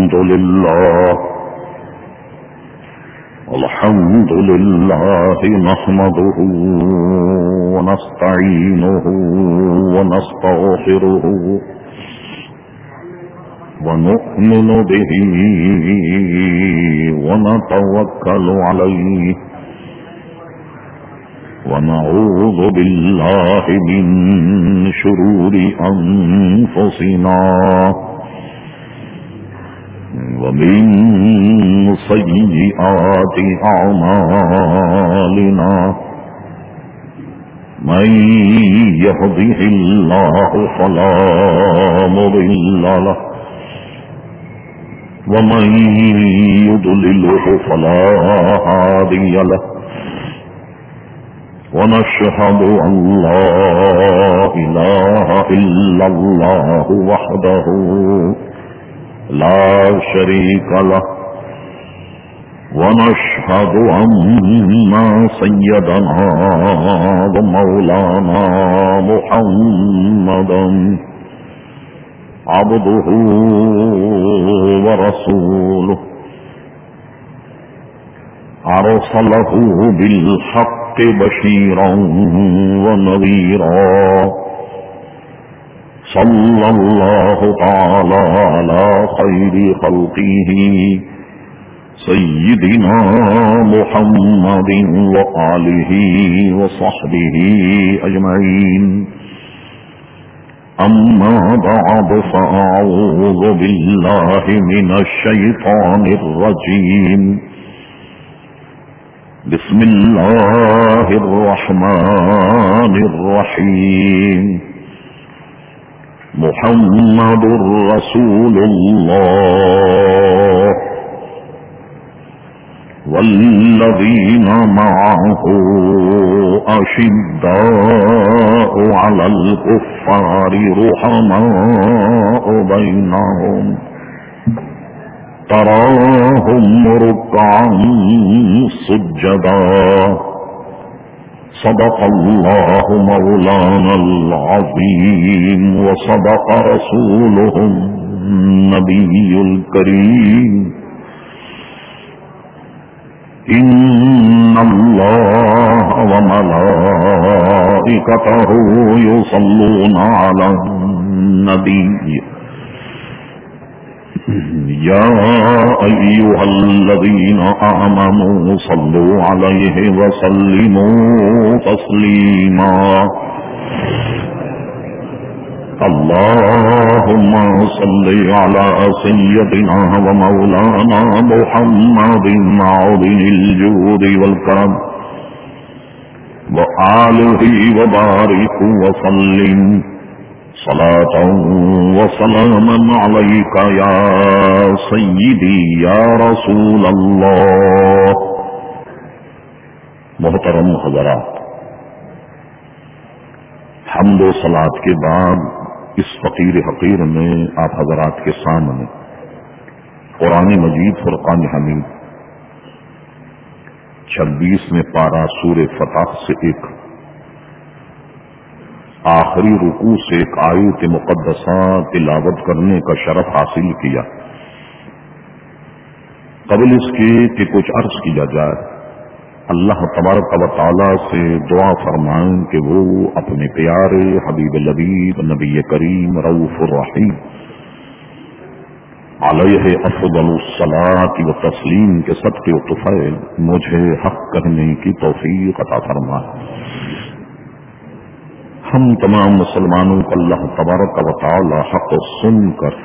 الحمد لله نحمده ونستعينه ونستغفره ونؤمن به ونتوكل عليه ونعوذ بالله من شرور أنفسنا ومن سيئات أعمالنا من يهده الله فلا مضل له ومن يضلله فلا هادي له ونشهد أن لا إله إلا الله وحده لا شريك له ونشهد أن سيدنا ومولانا محمدا عبده ورسوله أرسله بالحق بشيرا ونذيرا صلى الله تعالى على خير خلقه سيدنا محمد وآله وصحبه أجمعين أما بعد فأعوذ بالله من الشيطان الرجيم بسم الله الرحمن الرحيم محمد رسول الله والذين معه أشداء على الكفار رحماء بينهم تراهم ركعا سجدا صدق الله مولانا العظيم وصدق رسوله النبي الكريم إن الله وملائكته يصلون على النبي يا أيها الذين آمنوا صلوا عليه وسلموا تسليما اللهم صل على سيدنا ومولانا محمد معدن الجود والكرم وآله وبارك وسلم صلاة وسلاما عليك يا سيدي يا رسول الله. محترم حضرات، حمد و صلاۃ کے بعد اس فقیر حقیر میں آپ حضرات کے سامنے قرآن مجید فرقان حمید 26 میں پارہ سورہ فتح سے ایک آخری رکوع سے ایک آیت مقدسہ تلاوت کرنے کا شرف حاصل کیا. قبل اس کے کہ کچھ عرض کیا جائے، اللہ تبارک و تعالی سے دعا فرمائیں کہ وہ اپنے پیارے حبیب لبیب نبی کریم رؤوف الرحیم علیہ افضل الصلاۃ و تسلیم کے صدقے و طفیل مجھے حق کہنے کی توفیق عطا فرمائے. ہم تمام مسلمانوں کو اللہ تبارک و تعالی حق سن کر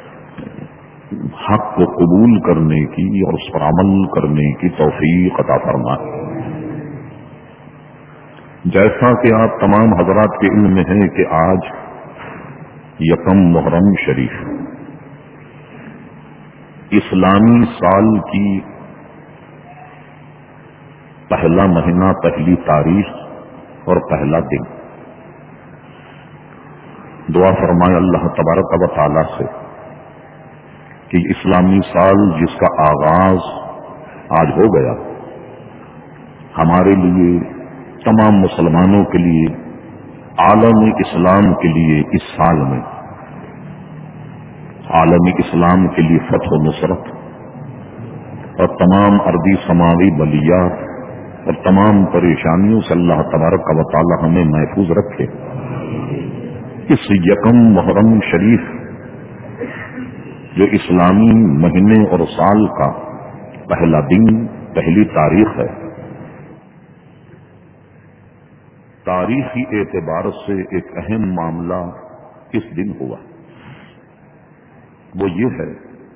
حق کو قبول کرنے کی اور اس پر عمل کرنے کی توفیق عطا فرمائے. جیسا کہ آپ تمام حضرات کے علم میں ہے کہ آج یکم محرم شریف اسلامی سال کی پہلا مہینہ، پہلی تاریخ اور پہلا دن. دعا فرمائے اللہ تبارک و تعالی سے کہ اسلامی سال جس کا آغاز آج ہو گیا، ہمارے لیے، تمام مسلمانوں کے لیے، عالم اسلام کے لیے اس سال میں عالمی اسلام کے لیے فتح و نصرت اور تمام ارضی سماوی بلیات اور تمام پریشانیوں سے اللہ تبارک و تعالی ہمیں محفوظ رکھے۔ اس یکم محرم شریف جو اسلامی مہینے اور سال کا پہلا دن، پہلی تاریخ ہے، تاریخی اعتبار سے ایک اہم معاملہ اس دن ہوا، وہ یہ ہے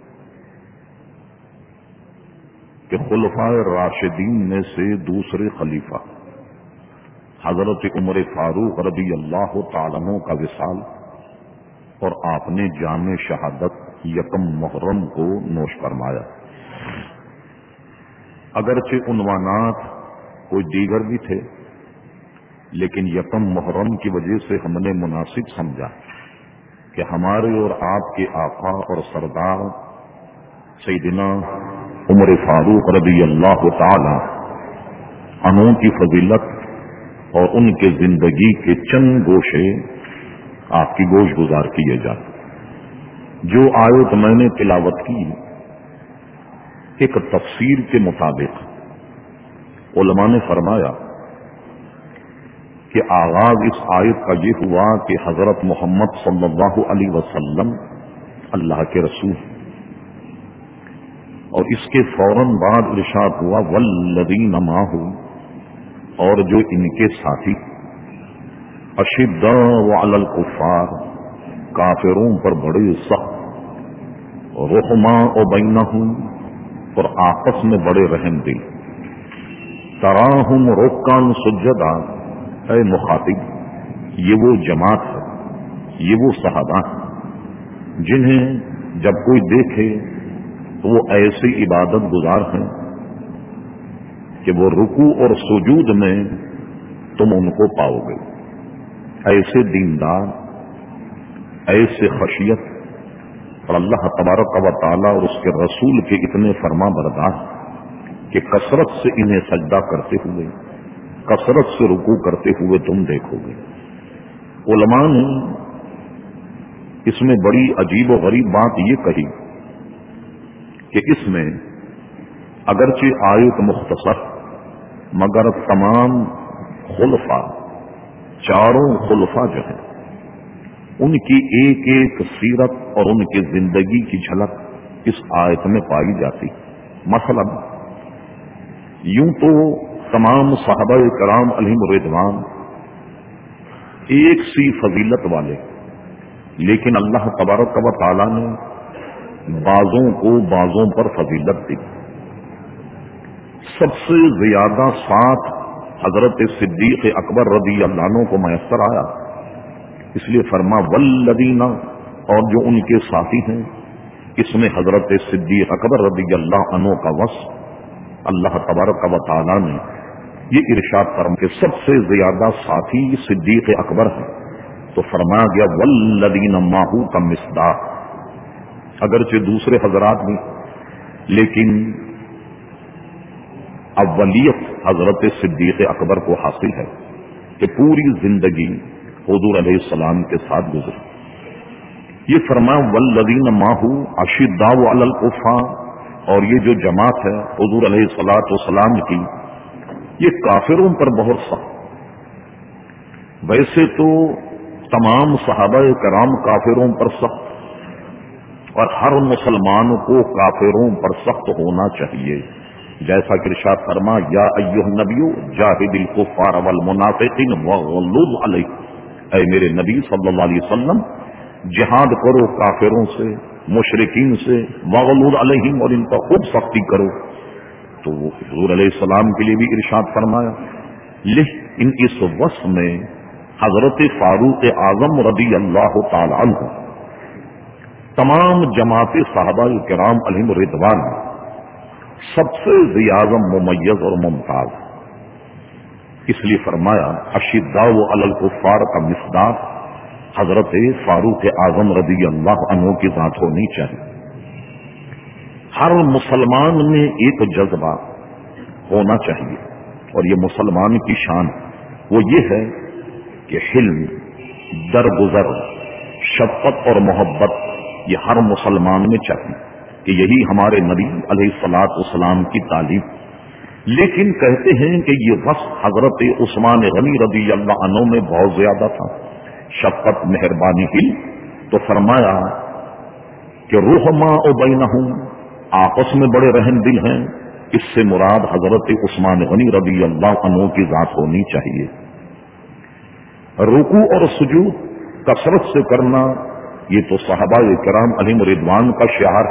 کہ خلفائے راشدین میں سے دوسرے خلیفہ حضرت عمر فاروق رضی اللہ تعالیٰ عنہ کا وصال، اور آپ نے جام شہادت یکم محرم کو نوش فرمایا۔ اگرچہ عنوانات کوئی دیگر بھی تھے، لیکن یکم محرم کی وجہ سے ہم نے مناسب سمجھا کہ ہمارے اور آپ کے آقا اور سردار سیدنا عمر فاروق رضی اللہ تعالی عنہ کی فضیلت اور ان کے زندگی کے چند گوشے آپ کی گوش گزار کیے جائیں۔ جو آیت میں نے تلاوت کی، ایک تفسیر کے مطابق علماء نے فرمایا کہ آغاز اس آیت کا یہ ہوا کہ حضرت محمد صلی اللہ علیہ وسلم اللہ کے رسول، اور اس کے فوراً بعد ارشاد ہوا والذین معہ، اور جو ان کے ساتھی، اشداء علی الکفار، کافروں پر بڑے سخت، رحماء بینہم، اور آپس میں بڑے رحم دل، تراہم رکعا سجدا، اے مخاطب یہ وہ جماعت ہے، یہ وہ صحابہ ہیں جنہیں جب کوئی دیکھے تو وہ ایسی عبادت گزار ہیں کہ وہ رکوع اور سجود میں تم ان کو پاؤ گے، ایسے دیندار، ایسے خشیت، اور اللہ تبارک و تعالی اور اس کے رسول کے اتنے فرما بردار کہ کثرت سے انہیں سجدہ کرتے ہوئے، کثرت سے رکوع کرتے ہوئے تم دیکھو گے۔ علماء نے اس میں بڑی عجیب و غریب بات یہ کہی کہ اس میں اگرچہ آیت مختصر، مگر تمام خلفاء، چاروں خلفاء جو ہیں، ان کی ایک ایک سیرت اور ان کی زندگی کی جھلک اس آیت میں پائی جاتی۔ مثلا یوں تو تمام صحابہ کرام علیہم الرضوان ایک سی فضیلت والے، لیکن اللہ تبارک و تعالی نے بعضوں کو بعضوں پر فضیلت دی۔ سب سے زیادہ ساتھ حضرت صدیق اکبر رضی اللہ عنہ کو میسر آیا، اس لیے فرما والذین، اور جو ان کے ساتھی ہیں، اس میں حضرت صدیق اکبر رضی اللہ عنہ کا وصف اللہ تبارک و تعالی نے یہ ارشاد فرما کہ سب سے زیادہ ساتھی صدیق اکبر ہیں، تو فرمایا گیا والذین معہ کا مصداق۔ اگرچہ دوسرے حضرات بھی، لیکن اولیت حضرت صدیق اکبر کو حاصل ہے کہ پوری زندگی حضور علیہ السلام کے ساتھ گزری۔ یہ فرمایا والذین معہ اشداء علی الکفار، اور یہ جو جماعت ہے حضور علیہ الصلوۃ والسلام کی، یہ کافروں پر بہت سخت۔ ویسے تو تمام صحابہ کرام کافروں پر سخت، اور ہر مسلمان کو کافروں پر سخت ہونا چاہیے، جیسا کہ ارشاد فرما یا ایھا النبی جاہد الکفار والمنافقین واغلظ علیہم، اے میرے نبی صلی اللہ علیہ وسلم جہاد کرو کافروں سے، مشرکین سے، واغلظ علیہم، اور ان پر خوب سختی کرو۔ تو حضور علیہ السلام کے لیے بھی ارشاد فرمایا، لیکن اس وصف میں حضرت فاروق اعظم رضی اللہ تعالی عنہ تمام جماعت صحابہ کرام علیہم الرضوان سب سے زیادہ ممیز اور ممتاز، اس لیے فرمایا اشداء علی الکفار کا مصداق حضرت فاروق اعظم رضی اللہ عنہ کی ذات ہونی چاہیے۔ ہر مسلمان میں ایک جذبہ ہونا چاہیے، اور یہ مسلمان کی شان وہ یہ ہے کہ حلم، درگزر، شفقت اور محبت یہ ہر مسلمان میں چاہیے کہ یہی ہمارے نبی علیہ الصلوۃ والسلام کی تعلیم. لیکن کہتے ہیں کہ یہ وصف حضرت عثمان غنی رضی اللہ عنہ میں بہت زیادہ تھا. شفقت مہربانی ہی تو فرمایا کہ رحما بینہم، آپس میں بڑے رحم دل ہیں. اس سے مراد حضرت عثمان غنی رضی اللہ عنہ کی ذات ہونی چاہیے. رکوع اور سجود کثرت سے کرنا یہ تو صحابہ کرام علیہم رضوان کا شعار.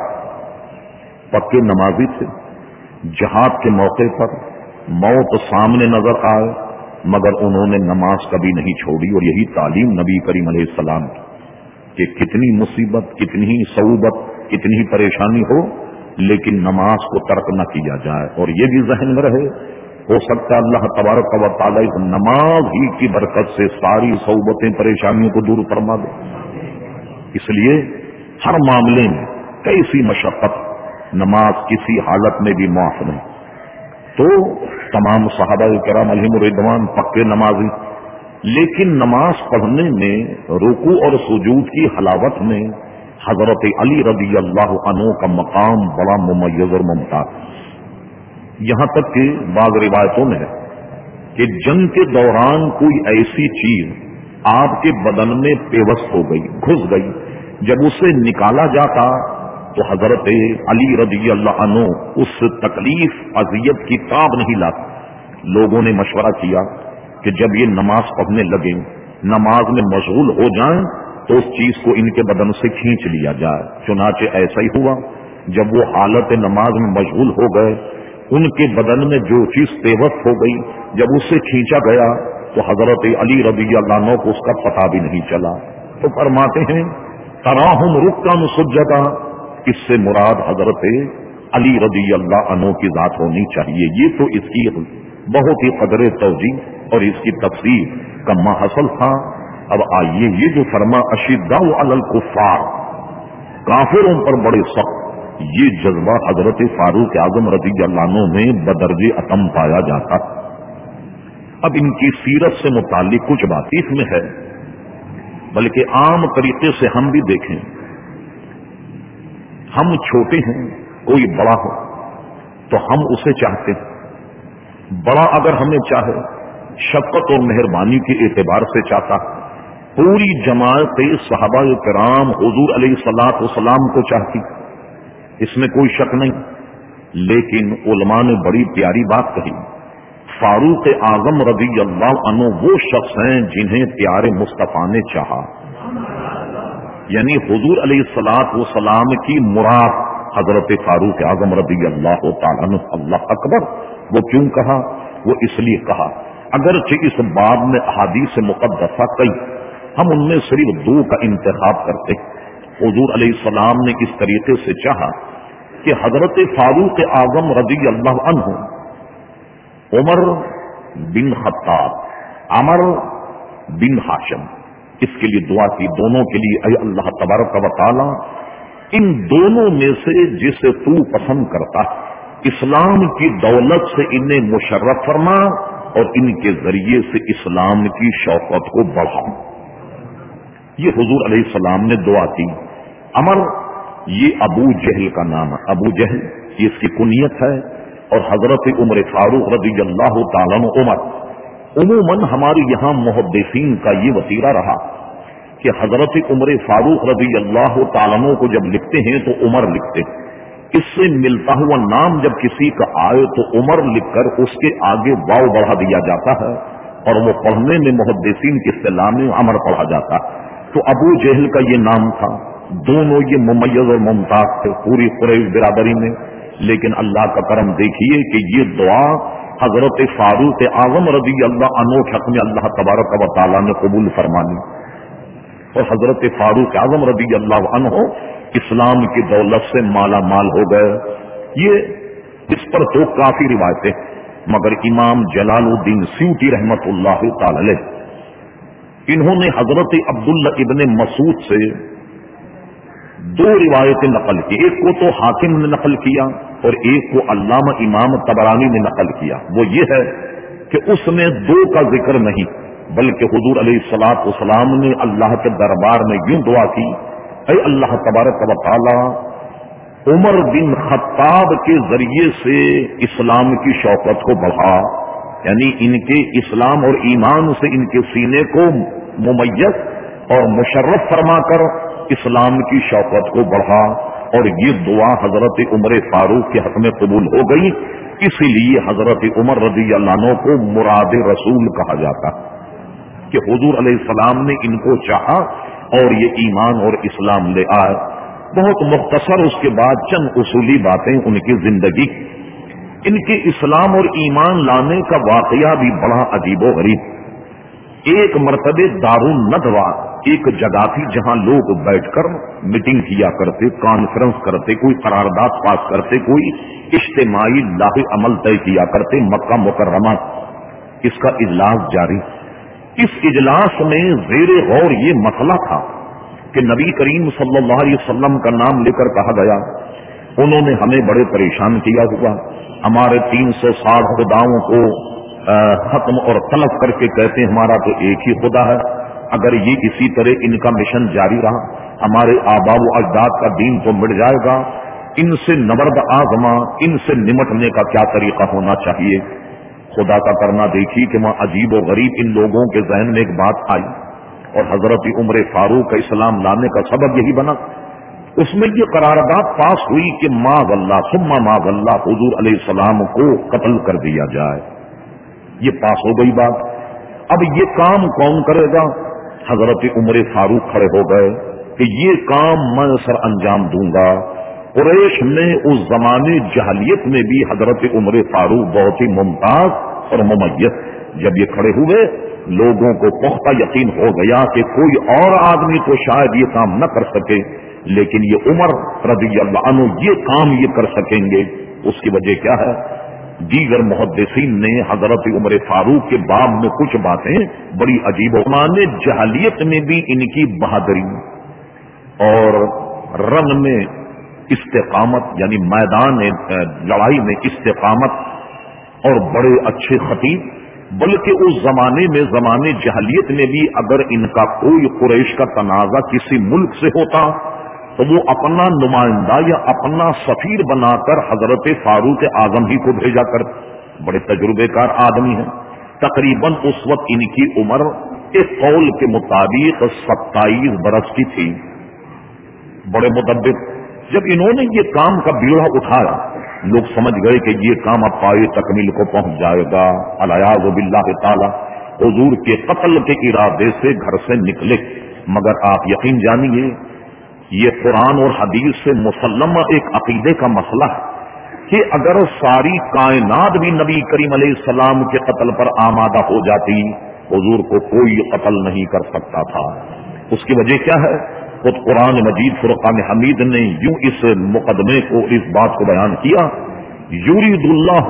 پکے نمازی تھے. جہاد کے موقع پر موت سامنے نظر آئے مگر انہوں نے نماز کبھی نہیں چھوڑی. اور یہی تعلیم نبی کریم علیہ السلام کی کہ کتنی مصیبت، کتنی ہی صعوبت، کتنی ہی پریشانی ہو لیکن نماز کو ترک نہ کیا جائے. اور یہ بھی ذہن میں رہے ہو سکتا ہے اللہ تبارک و تعالی نماز ہی کی برکت سے ساری صعوبتیں پریشانیوں کو دور فرما دے. اس لیے ہر معاملے میں کیسی مشقت نماز کسی حالت میں بھی معاف نہیں. تو تمام صحابہ کرام علیہم رضوان پکے نمازی. لیکن نماز پڑھنے میں رکوع اور سجود کی حلاوت میں حضرت علی رضی اللہ عنہ کا مقام بڑا ممیز اور ممتاز. یہاں تک کہ بعض روایتوں میں ہے کہ جنگ کے دوران کوئی ایسی چیز آپ کے بدن میں پیوست ہو گئی، گھس گئی، جب اسے نکالا جاتا تو حضرت علی رضی اللہ عنہ اس تکلیف اذیت کی تاب نہیں لاتے. لوگوں نے مشورہ کیا کہ جب یہ نماز پڑھنے لگے نماز میں مشغول ہو جائیں تو اس چیز کو ان کے بدن سے کھینچ لیا جائے. چنانچہ ایسا ہی ہوا. جب وہ حالت نماز میں مشغول ہو گئے ان کے بدن میں جو چیز پیوست ہو گئی جب اس سے کھینچا گیا تو حضرت علی رضی اللہ عنہ کو اس کا پتہ بھی نہیں چلا. تو فرماتے ہیں تراہم رکعا سجدا، اس سے مراد حضرت علی رضی اللہ عنہ کی ذات ہونی چاہیے. یہ تو اس کی بہت ہی قدر توجیہ اور اس کی تفسیر کا محصل تھا. اب آئیے یہ جو فرما اشداء علی الکفار، کافروں پر بڑے سخت، یہ جذبہ حضرت فاروق اعظم رضی اللہ عنہ میں بدرجہ اتم پایا جاتا. اب ان کی سیرت سے متعلق کچھ بات اس میں ہے بلکہ عام طریقے سے ہم بھی دیکھیں. ہم چھوٹے ہیں، کوئی بڑا ہو تو ہم اسے چاہتے ہیں. بڑا اگر ہمیں چاہے شفقت اور مہربانی کے اعتبار سے چاہتا. پوری جماعت صحابہ کرام حضور علیہ الصلوۃ والسلام کو چاہتی، اس میں کوئی شک نہیں. لیکن علماء نے بڑی پیاری بات کہی. فاروق اعظم رضی اللہ عنہ وہ شخص ہیں جنہیں پیارے مصطفیٰ نے چاہا. یعنی حضور علیہ الصلوۃ والسلام کی مراد حضرت فاروق اعظم رضی اللہ تعالیٰ عنہ. اللہ اکبر. وہ کیوں کہا؟ وہ اس لیے کہا اگرچہ اس باب میں احادیث مقدسہ کئی، ہم ان میں صرف دو کا انتخاب کرتے. حضور علیہ السلام نے اس طریقے سے چاہا کہ حضرت فاروق اعظم رضی اللہ عنہ عمر بن خطاب، عمر بن ہاشم، اس کے لیے دعا کی دونوں کے لیے اے اللہ تبارک و تعالی ان دونوں میں سے جسے تو پسند کرتا اسلام کی دولت سے انہیں مشرف فرما اور ان کے ذریعے سے اسلام کی شوقت کو بڑھا. یہ حضور علیہ السلام نے دعا کی. عمر یہ ابو جہل کا نام ہے. ابو جہل یہ اس کی کنیت ہے. اور حضرت عمر فاروق رضی اللہ تعالیٰ عنہ عمر، عموماً ہمارے یہاں محدثین کا یہ وسیلہ رہا کہ حضرت عمر فاروق رضی اللہ تعالیٰ عنہ کو جب لکھتے ہیں تو عمر لکھتے. اس سے ملتا ہوا نام جب کسی کا آئے تو عمر لکھ کر اس کے آگے واو بڑھا دیا جاتا ہے اور وہ پڑھنے میں محدثین کی اصطلاح میں عمر پڑھا جاتا. تو ابو جہل کا یہ نام تھا. دونوں یہ ممیز اور ممتاز تھے پوری قریش برادری میں. لیکن اللہ کا کرم دیکھیے کہ یہ دعا حضرت فاروق اعظم رضی اللہ عنہ کے حق میں اللہ تبارک و تعالیٰ نے قبول فرمانی اور حضرت فاروق اعظم رضی اللہ عنہ اسلام کی دولت سے مالا مال ہو گئے. یہ اس پر تو کافی روایتیں، مگر امام جلال الدین سیوطی رحمت اللہ تعالی علیہ انہوں نے حضرت عبداللہ ابن مسعود سے دو روایتیں نقل کی. ایک کو تو حاکم نے نقل کیا اور ایک کو علامہ امام طبرانی نے نقل کیا. وہ یہ ہے کہ اس میں دو کا ذکر نہیں بلکہ حضور علیہ الصلوۃ والسلام نے اللہ کے دربار میں یوں دعا کی اے اللہ تبارک و تعالی عمر بن خطاب کے ذریعے سے اسلام کی شوکت کو بڑھا، یعنی ان کے اسلام اور ایمان سے ان کے سینے کو ممیز اور مشرف فرما کر اسلام کی شوکت کو بڑھا، اور یہ دعا حضرت عمر فاروق کے حق میں قبول ہو گئی، اسی لیے حضرت عمر رضی اللہ عنہ کو مراد رسول کہا جاتا کہ حضور علیہ السلام نے ان کو چاہا اور یہ ایمان اور اسلام لے آئے۔ بہت مختصر اس کے بعد چند اصولی باتیں ان کی زندگی، ان کے اسلام اور ایمان لانے کا واقعہ بھی بڑا عجیب و غریب۔ ایک مرتبہ دارالندوہ ایک جگہ تھی جہاں لوگ بیٹھ کر میٹنگ کیا کرتے، کانفرنس کرتے، کوئی قرارداد پاس کرتے، کوئی اجتماعی لاہ عمل طے کیا کرتے، مکہ مکرمہ اس کا اجلاس جاری۔ اس اجلاس میں زیر غور یہ مسئلہ تھا کہ نبی کریم صلی اللہ علیہ وسلم کا نام لے کر کہا گیا انہوں نے ہمیں بڑے پریشان کیا ہوا، ہمارے 360 خداؤں کو ختم اور تلف کر کے کہتے ہیں ہمارا تو ایک ہی خدا ہے۔ اگر یہ اسی طرح ان کا مشن جاری رہا ہمارے آباء و اجداد کا دین تو مٹ جائے گا۔ ان سے نبرد آزما، ان سے نمٹنے کا کیا طریقہ ہونا چاہیے؟ خدا کا کرنا دیکھی کہ وہاں عجیب و غریب ان لوگوں کے ذہن میں ایک بات آئی، اور حضرت عمر فاروق کا اسلام لانے کا سبب یہی بنا۔ اس میں یہ قرارداد پاس ہوئی کہ معاذ اللہ ثم معاذ اللہ حضور علیہ السلام کو قتل کر دیا جائے۔ یہ پاس ہو گئی بات۔ اب یہ کام کون کرے گا؟ حضرت عمر فاروق کھڑے ہو گئے کہ یہ کام میں سر انجام دوں گا۔ قریش میں اس زمانے جہلیت میں بھی حضرت عمر فاروق بہت ہی ممتاز اور ممیز۔ جب یہ کھڑے ہوئے لوگوں کو پختہ یقین ہو گیا کہ کوئی اور آدمی تو شاید یہ کام نہ کر سکے، لیکن یہ عمر رضی اللہ عنہ یہ کام یہ کر سکیں گے۔ اس کی وجہ کیا ہے؟ دیگر محدثین نے حضرت عمر فاروق کے باب میں کچھ باتیں بڑی عجیب و جہلیت میں بھی ان کی بہادری اور رنگ میں استقامت، یعنی میدان لڑائی میں استقامت، اور بڑے اچھے خطیب، بلکہ اس زمانے میں زمانے جہلیت میں بھی اگر ان کا کوئی قریش کا تنازع کسی ملک سے ہوتا تو وہ اپنا نمائندہ یا اپنا سفیر بنا کر حضرت فاروق اعظم ہی کو بھیجا کر۔ بڑے تجربے کار آدمی ہیں۔ تقریباً اس وقت ان کی عمر ایک قول کے مطابق 27 برس کی تھی۔ بڑے مدبر۔ جب انہوں نے یہ کام کا بیڑا اٹھایا لوگ سمجھ گئے کہ یہ کام اب پائے تکمیل کو پہنچ جائے گا۔ الیاذ باللہ تعالی حضور کے قتل کے ارادے سے گھر سے نکلے، مگر آپ یقین جانیے یہ قرآن اور حدیث سے مسلمہ ایک عقیدے کا مسئلہ ہے کہ اگر ساری کائنات بھی نبی کریم علیہ السلام کے قتل پر آمادہ ہو جاتی حضور کو کوئی قتل نہیں کر سکتا تھا۔ اس کی وجہ کیا ہے؟ خود قرآن مجید فرقان حمید نے یوں اس مقدمے کو، اس بات کو بیان کیا، یرید اللہ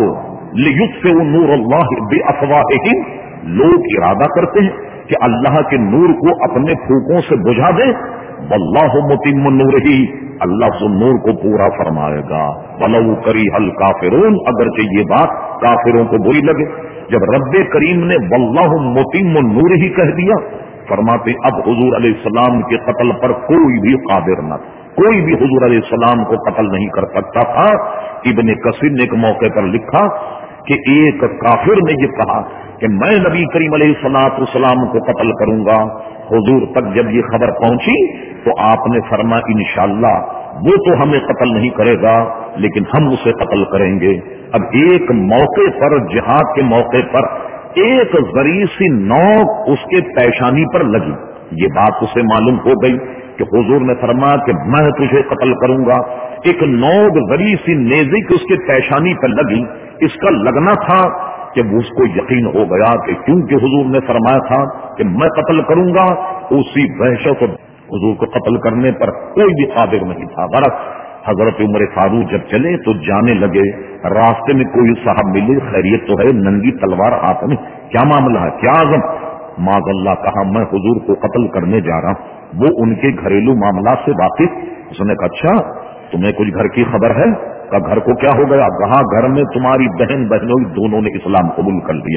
لیطفئ نور اللہ بافواہہم، لوگ ارادہ کرتے ہیں کہ اللہ کے نور کو اپنے پھونکوں سے بجھا دے، واللہ متم نورہ، اللہ اس نور کو پورا فرمائے گا، ولو کریہ الکافرون، اگرچہ یہ بات کافروں کو بری لگے۔ جب رب کریم نے واللہ متم نورہ کہہ دیا، فرماتے اب حضور علیہ السلام کے قتل پر کوئی بھی قادر نہ، کوئی بھی حضور علیہ السلام کو قتل نہیں کر سکتا تھا۔ ابن کثیر نے ایک موقع پر لکھا کہ ایک کافر نے یہ کہا کہ میں نبی کریم علیہ السلام کو قتل کروں گا۔ حضور تک جب یہ خبر پہنچی تو آپ نے فرمایا انشاءاللہ وہ تو ہمیں قتل نہیں کرے گا لیکن ہم اسے قتل کریں گے۔ اب ایک موقع پر، جہاد کے موقع پر، ایک ذریع سی نوک اس کے پیشانی پر لگی، یہ بات اسے معلوم ہو گئی کہ حضور نے فرمایا کہ میں تجھے قتل کروں گا۔ ایک نوک ذریع سی نیزے کی اس کے پیشانی پر لگی، اس کا لگنا تھا کہ اس کو یقین ہو گیا کہ کیونکہ حضور نے فرمایا تھا کہ میں قتل کروں گا، اسی وحشت حضور کو قتل کرنے پر کوئی بھی قادر نہیں تھا۔ برعکس حضرت عمر فاروق جب چلے تو جانے لگے، راستے میں کوئی صاحب ملے، خیریت تو ہے، ننگی تلوار ہاتھ میں، کیا معاملہ ہے، کیا عزم؟ معاذ اللہ کہا میں حضور کو قتل کرنے جا رہا ہوں۔ وہ ان کے گھریلو معاملات سے واقف، اس نے کہا اچھا تمہیں کچھ گھر کی خبر ہے؟ کہا گھر کو کیا ہو گیا؟ کہا گھر میں تمہاری بہن بہنوں دونوں نے اسلام قبول کر لیا۔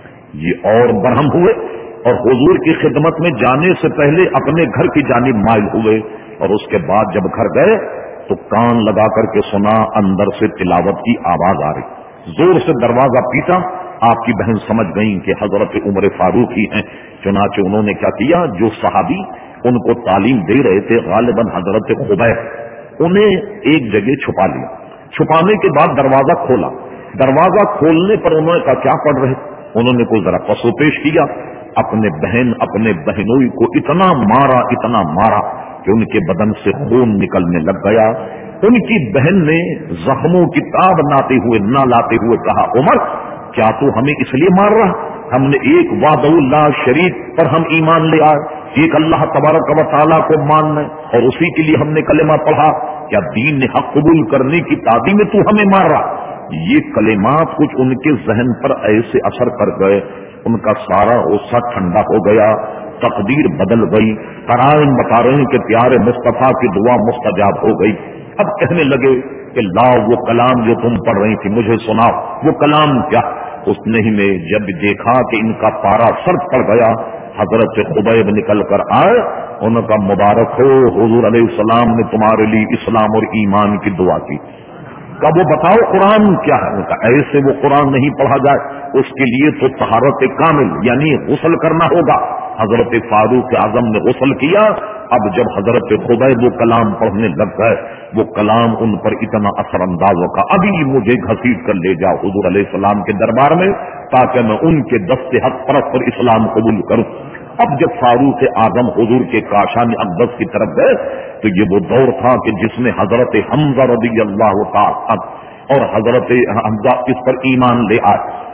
یہ اور برہم ہوئے اور حضور کی خدمت میں جانے سے پہلے اپنے گھر کی جانب مائل ہوئے اور اس کے بعد جب گھر گئے تو کان لگا کر کے سنا اندر سے تلاوت کی آواز آ رہی، زور سے دروازہ پیٹا، آپ کی بہن سمجھ گئیں کہ حضرت عمر فاروق ہی ہیں، چنانچہ انہوں نے کیا کیا، جو صحابی ان کو تعلیم دے رہے تھے غالباً حضرت خبیب، انہیں ایک جگہ چھپا لیا، چھپانے کے بعد دروازہ کھولا، دروازہ کھولنے پر انہوں نے کہا کیا پڑھ رہے، انہوں نے کوئی ذرا پسو پیش کیا، اپنے بہنوئی کو اتنا مارا کہ ان کے بدن سے خون نکلنے لگ گیا۔ ان کی بہن نے زخموں کی تاب نہ لاتے ہوئے کہا، عمر کیا تو ہمیں اس لیے مار رہا؟ ہم نے ایک وعدہ اللہ شریک پر ہم ایمان لے آئے، ایک اللہ تبارک و تعالیٰ کو ماننا اور اسی کے لیے ہم نے کلمہ پڑھا، کیا دین نے حق قبول کرنے کی تعدی میں تو ہمیں مار رہا؟ یہ کلمات کچھ ان کے ذہن پر ایسے اثر کر گئے، ان کا سارا غصہ ٹھنڈا ہو گیا، تقدیر بدل گئی، قرائن بتا رہے ہیں کہ پیارے مصطفیٰ کی دعا مستجاب ہو گئی۔ اب کہنے لگے کہ لاؤ وہ کلام جو تم پڑھ رہی تھی مجھے سناؤ، وہ کلام کیا؟ اس نے ہی میں جب دیکھا کہ ان کا پارا سر پڑ گیا، حضرت خبیب نکل کر آئے، ان کا مبارک ہو حضور علیہ السلام نے تمہارے لیے اسلام اور ایمان کی دعا کی۔ کہ وہ بتاؤ قرآن کیا ہے؟ کہ ایسے وہ قرآن نہیں پڑھا جائے، اس کے لیے تو طہارت کامل یعنی غسل کرنا ہوگا۔ حضرت فاروق اعظم نے غسل کیا۔ اب جب حضرت خبیب وہ کلام پڑھنے لگ گئے، وہ کلام ان پر اتنا اثر انداز ہو، ابھی مجھے گھسیٹ کر لے جاؤ حضور علیہ السلام کے دربار میں تاکہ میں ان کے دست حق پرست پر اسلام قبول کروں۔ اب جب فاروق اعظم حضور کے کاشان اقدس کی طرف گئے تو یہ وہ دور تھا کہ جس میں حضرت حمزہ رضی اللہ تعالی اور حضرت حمزہ اس پر ایمان لے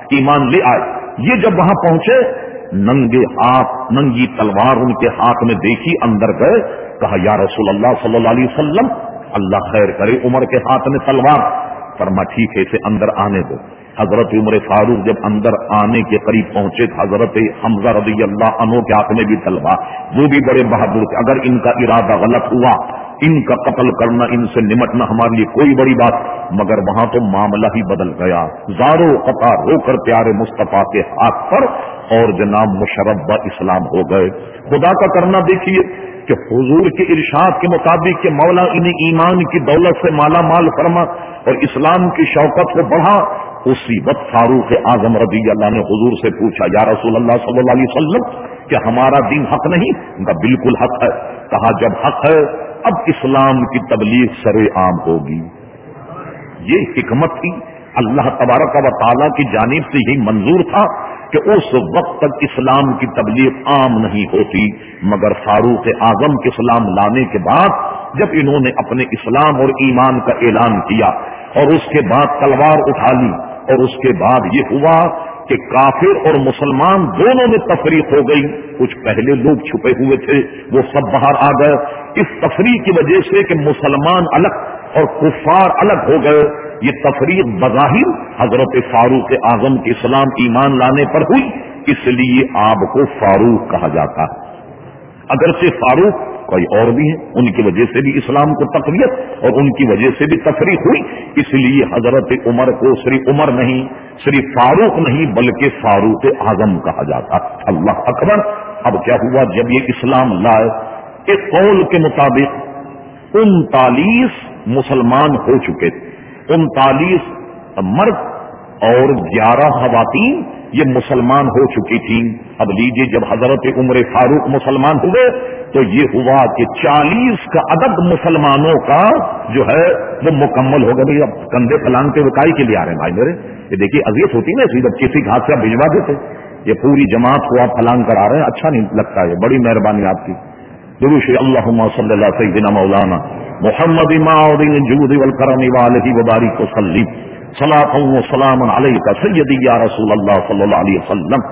آئے۔ یہ جب وہاں پہنچے، ننگے ہاتھ ننگی تلوار ان کے ہاتھ میں دیکھی، اندر گئے، کہا یا رسول اللہ صلی اللہ علیہ وسلم اللہ خیر کرے، عمر کے ہاتھ میں تلوار۔ فرما ٹھیک ہے، اسے اندر آنے دو۔ حضرت عمر فاروق جب اندر آنے کے قریب پہنچے، حضرت حمزہ رضی اللہ عنہ کے ہاتھ میں بھی تلوار، وہ بھی بڑے بہادر تھے، اگر ان کا ارادہ غلط ہوا، ان کا قتل کرنا، ان سے نمٹنا ہمارے لیے کوئی بڑی بات، مگر وہاں تو معاملہ ہی بدل گیا، زارو قطار ہو کر پیارے مصطفیٰ کے ہاتھ پر اور جناب مشرب اسلام ہو گئے۔ خدا کا کرنا دیکھیے کہ حضور کے ارشاد کے مطابق کہ مولا انہیں ایمان کی دولت سے مالا مال فرما اور اسلام کی شوکت کو بڑھا۔ اسی وقت فاروق اعظم رضی اللہ نے حضور سے پوچھا یا رسول اللہ صلی اللہ علیہ وسلم کہ ہمارا دین حق نہیں؟ کہا بالکل حق ہے۔ کہا جب حق ہے اب اسلام کی تبلیغ سرے عام ہوگی۔ یہ حکمت تھی، اللہ تبارک و تعالیٰ کی جانب سے یہی منظور تھا کہ اس وقت تک اسلام کی تبلیغ عام نہیں ہوتی، مگر فاروق اعظم کے اسلام لانے کے بعد جب انہوں نے اپنے اسلام اور ایمان کا اعلان کیا اور اس کے بعد تلوار اٹھا لی، اور اس کے بعد یہ ہوا کہ کافر اور مسلمان دونوں میں تفریق ہو گئی۔ کچھ پہلے لوگ چھپے ہوئے تھے وہ سب باہر آ گئے، اس تفریق کی وجہ سے کہ مسلمان الگ اور کفار الگ ہو گئے۔ یہ تفریق بظاہر حضرت فاروق اعظم کے اسلام ایمان لانے پر ہوئی، اس لیے آپ کو فاروق کہا جاتا ہے۔ اگرچہ فاروق کوئی اور بھی ہیں، ان کی وجہ سے بھی اسلام کو تقویت اور ان کی وجہ سے بھی تفریق ہوئی، اس لیے حضرت عمر کو صرف عمر نہیں، صرف فاروق نہیں بلکہ فاروق اعظم کہا جاتا۔ اللہ اکبر۔ اب کیا ہوا جب یہ اسلام لائے، ایک قول کے مطابق 39 مسلمان ہو چکے تھے، 39 مرد اور 11 خواتین یہ مسلمان ہو چکی تھیں۔ اب لیجیے جب حضرت عمر فاروق مسلمان ہوئے تو یہ ہوا کہ 40 کا عدد مسلمانوں کا جو ہے وہ مکمل ہو گئے۔ اب کندھے پھلانگ کے وکائی کے لیے آ رہے ہیں بھائی میرے، یہ دیکھیے اذیت ہوتی نا، جب کسی گھاٹ سے آپ بھجوا دیتے، یہ پوری جماعت کو آپ پھلانگ کر آ رہے ہیں، اچھا نہیں لگتا ہے، بڑی مہربانی آپ کی۔ درود اللہم صلی اللہ سیدنا مولانا محمد معاذ الجود والکرم والہ وبارک وسلم صلاۃ و سلام علیک سیدی یا رسول اللہ صلی اللہ علیہ وسلم۔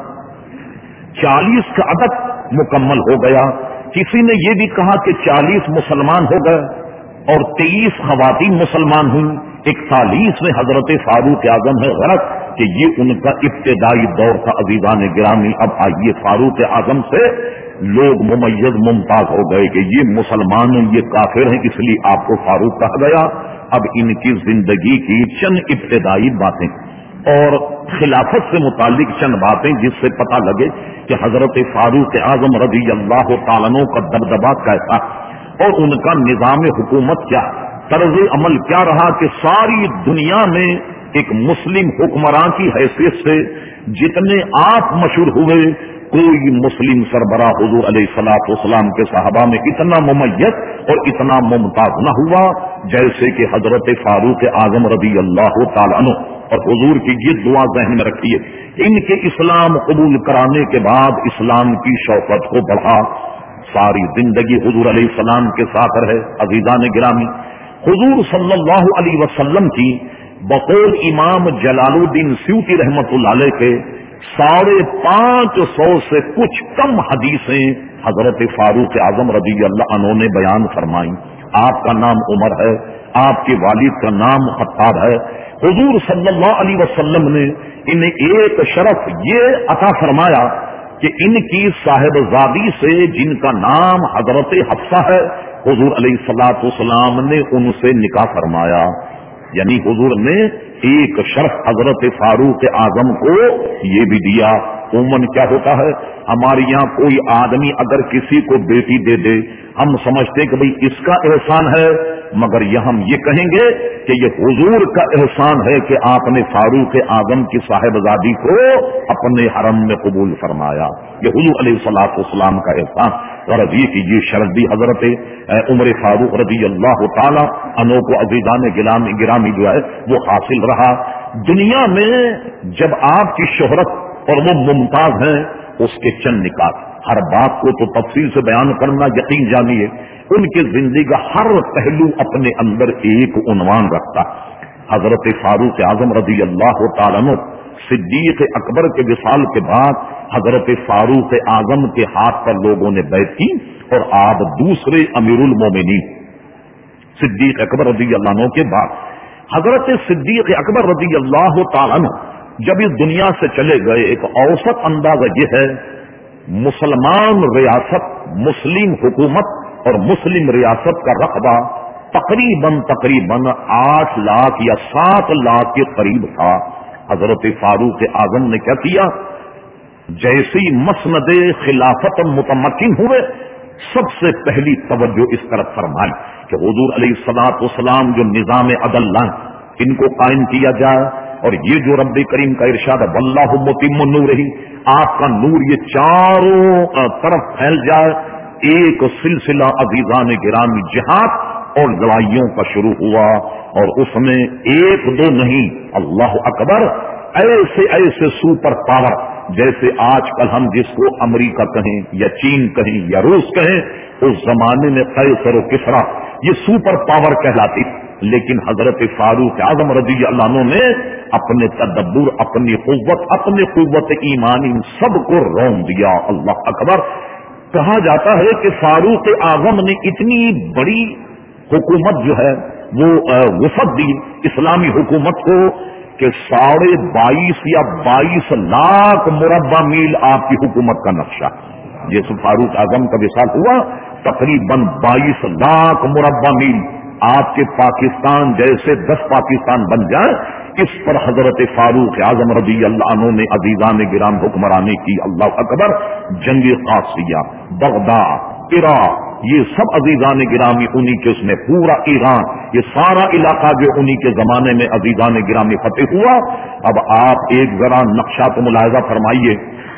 40 کا عدد مکمل ہو گیا۔ کسی نے یہ بھی کہا کہ 40 مسلمان ہو گئے اور 23 خواتین مسلمان ہوئی۔ 41 میں حضرت فاروق اعظم ہے غلط کہ یہ ان کا ابتدائی دور تھا۔ عزیزان گرامی، اب آئیے فاروق اعظم سے لوگ ممیز ممتاز ہو گئے کہ یہ مسلمان ہیں، یہ کافر ہیں، اس لیے آپ کو فاروق کہا گیا۔ اب ان کی زندگی کی چند ابتدائی باتیں اور خلافت سے متعلق چند باتیں جس سے پتہ لگے کہ حضرت فاروق اعظم رضی اللہ تعالیٰ عنہ کا دبدبا کیسا۔ اور ان کا نظام حکومت کیا، طرز عمل کیا رہا کہ ساری دنیا میں ایک مسلم حکمراں کی حیثیت سے جتنے آپ مشہور ہوئے، کوئی مسلم سربراہ حضور علیہ الصلوۃ والسلام کے صحابہ میں اتنا ممیز اور اتنا ممتاز نہ ہوا جیسے کہ حضرت فاروق اعظم رضی اللہ تعالیٰ عنہ۔ اور حضور کی یہ دعا ذہن میں رکھیے، ان کے اسلام قبول کرانے کے بعد اسلام کی شوقت کو بڑھا، ساری زندگی حضور علیہ السلام کے ساتھ رہے۔ عزیزان گرامی، حضور صلی اللہ علیہ وسلم کی بقول امام جلال الدین سیوطی رحمت اللہ علیہ کے 550 سے کچھ کم حدیثیں حضرت فاروق اعظم رضی اللہ عنہ نے بیان فرمائی۔ آپ کا نام عمر ہے، آپ کے والد کا نام خطاب ہے۔ حضور صلی اللہ علیہ وسلم نے انہیں ایک شرف یہ عطا فرمایا کہ ان کی صاحبزادی سے جن کا نام حضرت حفصہ ہے، حضور علیہ الصلوۃ والسلام نے ان سے نکاح فرمایا۔ یعنی حضور نے ایک شرف حضرت فاروق اعظم کو یہ بھی دیا۔ عموماً کیا ہوتا ہے، ہمارے یہاں کوئی آدمی اگر کسی کو بیٹی دے دے، ہم سمجھتے کہ بھئی اس کا احسان ہے، مگر یہ ہم یہ کہیں گے کہ یہ حضور کا احسان ہے کہ آپ نے فاروق اعظم کی صاحبزادی کو اپنے حرم میں قبول فرمایا۔ یہ حضور علیہ الصلوۃ والسلام کا احسان۔ اور اب یہ کہ یہ شرف بھی حضرت عمر فاروق رضی اللہ تعالی عنہ کو عزیزان گرامی جو ہے وہ حاصل رہا۔ دنیا میں جب آپ کی شہرت اور وہ ممتاز ہیں، اس کے چند نکات، ہر بات کو تو تفصیل سے بیان کرنا یقین جانیے، ان کی زندگی کا ہر پہلو اپنے اندر ایک عنوان رکھتا۔ حضرت فاروق اعظم رضی اللہ تعالیٰ عنہ صدیق اکبر کے وصال کے بعد حضرت فاروق اعظم کے ہاتھ پر لوگوں نے بیعت کی، اور آپ دوسرے امیر المومنین صدیق اکبر رضی اللہ عنہ کے بعد حضرت صدیق اکبر رضی اللہ تعالیٰ عنہ جب اس دنیا سے چلے گئے، ایک اوسط اندازہ یہ ہے مسلمان ریاست، مسلم حکومت اور مسلم ریاست کا رقبہ تقریباً 8 لاکھ یا 7 لاکھ کے قریب تھا۔ حضرت فاروق اعظم نے کیا کیا، جیسی مسند خلافت متمکن ہوئے، سب سے پہلی توجہ اس طرف فرمائی کہ حضور علیہ الصلوۃ والسلام جو نظام عدل لائیں، ان کو قائم کیا جائے، اور یہ جو رب کریم کا ارشاد ہے واللہ متم نورہ، آپ کا نور یہ چاروں طرف پھیل جائے۔ ایک سلسلہ عزیزان گرامی جہاد اور لڑائیوں کا شروع ہوا، اور اس میں 1-2 نہیں، اللہ اکبر، ایسے ایسے سپر پاور جیسے آج کل ہم جس کو امریکہ کہیں یا چین کہیں یا روس کہیں، اس زمانے میں قیصر و کسریٰ یہ سپر پاور کہلاتی، لیکن حضرت فاروق اعظم رضی اللہ عنہ نے اپنے تدبر، اپنی قوت ایمانی سب کو رون دیا۔ اللہ اکبر۔ کہا جاتا ہے کہ فاروق اعظم نے اتنی بڑی حکومت جو ہے وہ وسعت دی اسلامی حکومت کو کہ 22.5 یا 22 لاکھ مربع میل آپ کی حکومت کا نقشہ، جیسے فاروق اعظم کا وصال ہوا تقریباً 22 لاکھ مربع میل، آپ کے پاکستان جیسے 10 پاکستان بن جائیں، اس پر حضرت فاروق اعظم رضی اللہ عنہ نے عزیزان گرام حکمرانی کی۔ اللہ اکبر۔ جنگ قادسیہ، بغداد، عراق، یہ سب عزیزان گرامی انہی کے، اس میں پورا ایران، یہ سارا علاقہ جو انہی کے زمانے میں عزیزان گرامی فتح ہوا۔ اب آپ ایک ذرا نقشہ کو ملاحظہ فرمائیے،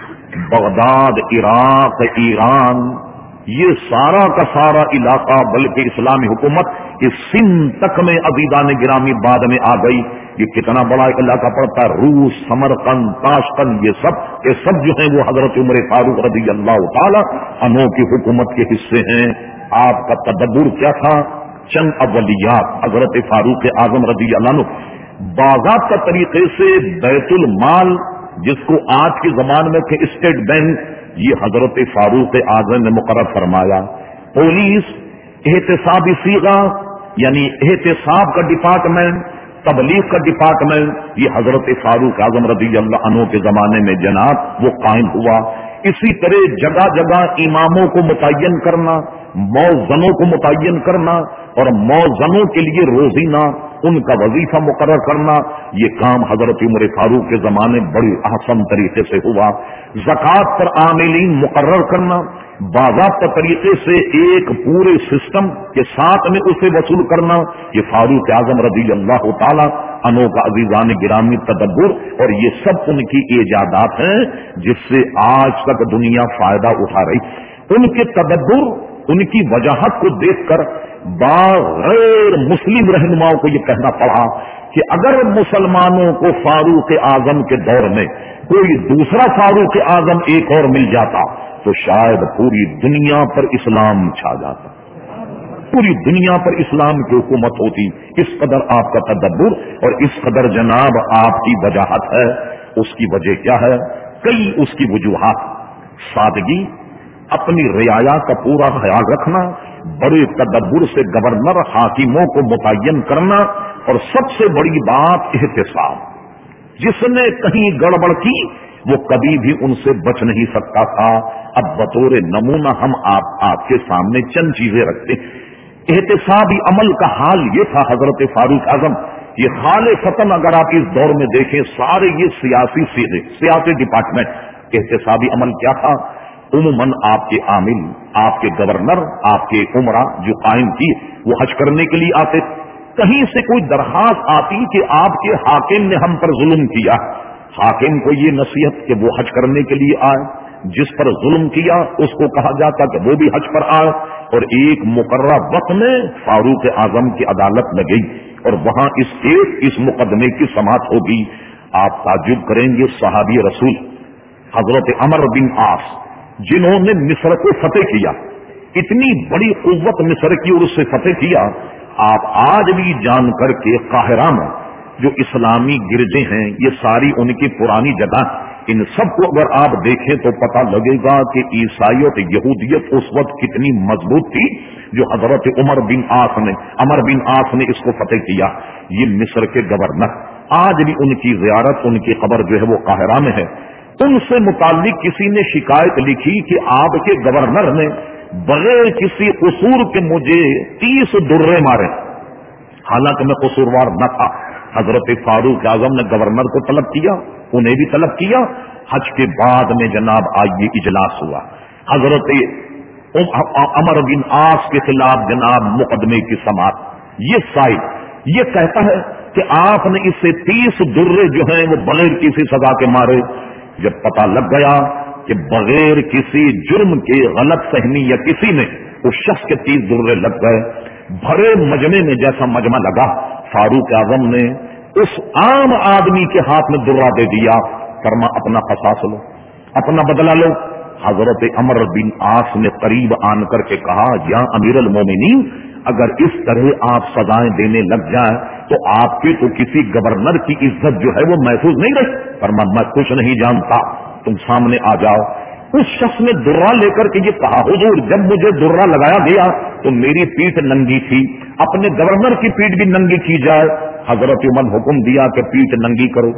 بغداد، عراق، ایران، یہ سارا کا سارا علاقہ، بلکہ اسلامی حکومت اس سندھ تک میں عزیزان گرامی بعد میں آ گئی۔ یہ کتنا بڑا علاقہ پڑتا ہے، روس، سمرقند، تاشقند، یہ سب جو ہیں وہ حضرت عمر فاروق رضی اللہ تعالی عنہ کی حکومت کے حصے ہیں۔ آپ کا تدبر کیا تھا؟ چند اولیات حضرت فاروق اعظم رضی اللہ عنہ باضابطہ طریقے سے بیت المال، جس کو آج کی زبان میں کہ اسٹیٹ بینک، یہ حضرت فاروق اعظم نے مقرر فرمایا۔ پولیس، احتسابی صیغہ یعنی احتساب کا ڈپارٹمنٹ، تبلیغ کا ڈپارٹمنٹ، یہ حضرت فاروق اعظم رضی اللہ عنہ کے زمانے میں جناب وہ قائم ہوا۔ اسی طرح جگہ جگہ اماموں کو متعین کرنا، موذنوں کو متعین کرنا، اور موذنوں کے لیے روزینہ ان کا وظیفہ مقرر کرنا، یہ کام حضرت عمر فاروق کے زمانے بڑی احسن طریقے سے ہوا۔ زکوٰۃ پر عاملین مقرر کرنا، باضابطہ طریقے سے ایک پورے سسٹم کے ساتھ میں اسے وصول کرنا، یہ فاروق اعظم رضی اللہ تعالی عنہ کا عزیزان گرامی تدبر، اور یہ سب ان کی ایجادات ہیں جس سے آج تک دنیا فائدہ اٹھا رہی۔ ان کے تدبر، ان کی وجاہت کو دیکھ کر غیر مسلم رہنماؤں کو یہ کہنا پڑا کہ اگر مسلمانوں کو فاروق اعظم کے دور میں کوئی دوسرا فاروق اعظم ایک اور مل جاتا تو شاید پوری دنیا پر اسلام چھا جاتا، پوری دنیا پر اسلام کی حکومت ہوتی۔ اس قدر آپ کا تدبر اور اس قدر جناب آپ کی وجاہت ہے۔ اس کی وجہ کیا ہے؟ کئی اس کی وجوہات، سادگی، اپنی رعایا کا پورا خیال رکھنا، بڑے تدبر سے گورنر حاکموں کو متعین کرنا، اور سب سے بڑی بات احتساب۔ جس نے کہیں گڑبڑ کی وہ کبھی بھی ان سے بچ نہیں سکتا تھا۔ اب بطور نمونہ ہم آپ کے سامنے چند چیزیں رکھتے ہیں۔ احتسابی عمل کا حال یہ تھا حضرت فاروق اعظم، یہ خالصتاً اگر آپ اس دور میں دیکھیں سارے یہ سیاسی ڈپارٹمنٹ، احتسابی عمل کیا تھا؟ عموماً آپ کے عامل، آپ کے گورنر، آپ کے عمرہ جو قائم کیے وہ حج کرنے کے لیے آتے، کہیں سے کوئی درخواست آتی کہ آپ کے حاکم نے ہم پر ظلم کیا، حاکم کو یہ نصیحت کہ وہ حج کرنے کے لیے آئے، جس پر ظلم کیا اس کو کہا جاتا کہ وہ بھی حج پر آئے، اور ایک مقررہ وقت میں فاروق اعظم کی عدالت لگئی اور وہاں اس مقدمے کی سماعت ہوگی۔ آپ تعجب کریں گے، صحابی رسول حضرت عمر بن عاص جنہوں نے مصر کو فتح کیا، اتنی بڑی قوت مصر کی اور اس سے فتح کیا، آپ آج بھی جان کر کے قاہرہ میں جو اسلامی گرجے ہیں یہ ساری ان کی پرانی جگہ، ان سب کو اگر آپ دیکھیں تو پتہ لگے گا کہ عیسائیت یہودیت اس وقت کتنی مضبوط تھی جو حضرت عمر بن عاص نے اس کو فتح کیا۔ یہ مصر کے گورنر آج بھی ان کی زیارت، ان کی قبر جو ہے وہ قاہرہ میں ہے۔ ان سے متعلق کسی نے شکایت لکھی کہ آپ کے گورنر نے بغیر کسی قصور کے مجھے 30 درے مارے، حالانکہ میں قصوروار نہ تھا۔ حضرت فاروق اعظم نے گورنر کو طلب کیا، انہیں بھی طلب کیا۔ حج کے بعد میں جناب آئیے اجلاس ہوا، حضرت عمر بن عاص کے خلاف جناب مقدمے کی سماعت۔ یہ سائل یہ کہتا ہے کہ آپ نے اس سے 30 درے جو ہیں وہ بغیر کسی سزا کے مارے۔ جب پتہ لگ گیا کہ بغیر کسی جرم کے غلط فہمی یا کسی نے اس شخص کے 30 درے لگ گئے، بھرے مجمع میں جیسا مجمع لگا، فاروق اعظم نے اس عام آدمی کے ہاتھ میں درہ دے دیا، فرما اپنا قصاص لو، اپنا بدلہ لو۔ حضرت عمر بن عاص نے قریب آن کر کے کہا، یا امیر المومنین، اگر اس طرح آپ سزائیں دینے لگ جائیں تو آپ کے تو کسی گورنر کی عزت جو ہے وہ محفوظ نہیں رہی۔ فرما میں کچھ نہیں جانتا، تم سامنے آ جاؤ۔ اس شخص نے درہ لے کر کے یہ کہا، حضور جب مجھے درہ لگایا گیا تو میری پیٹھ ننگی تھی، اپنے گورنر کی پیٹھ بھی ننگی کی جائے۔ حضرت عمر حکم دیا کہ پیٹھ ننگی کرو،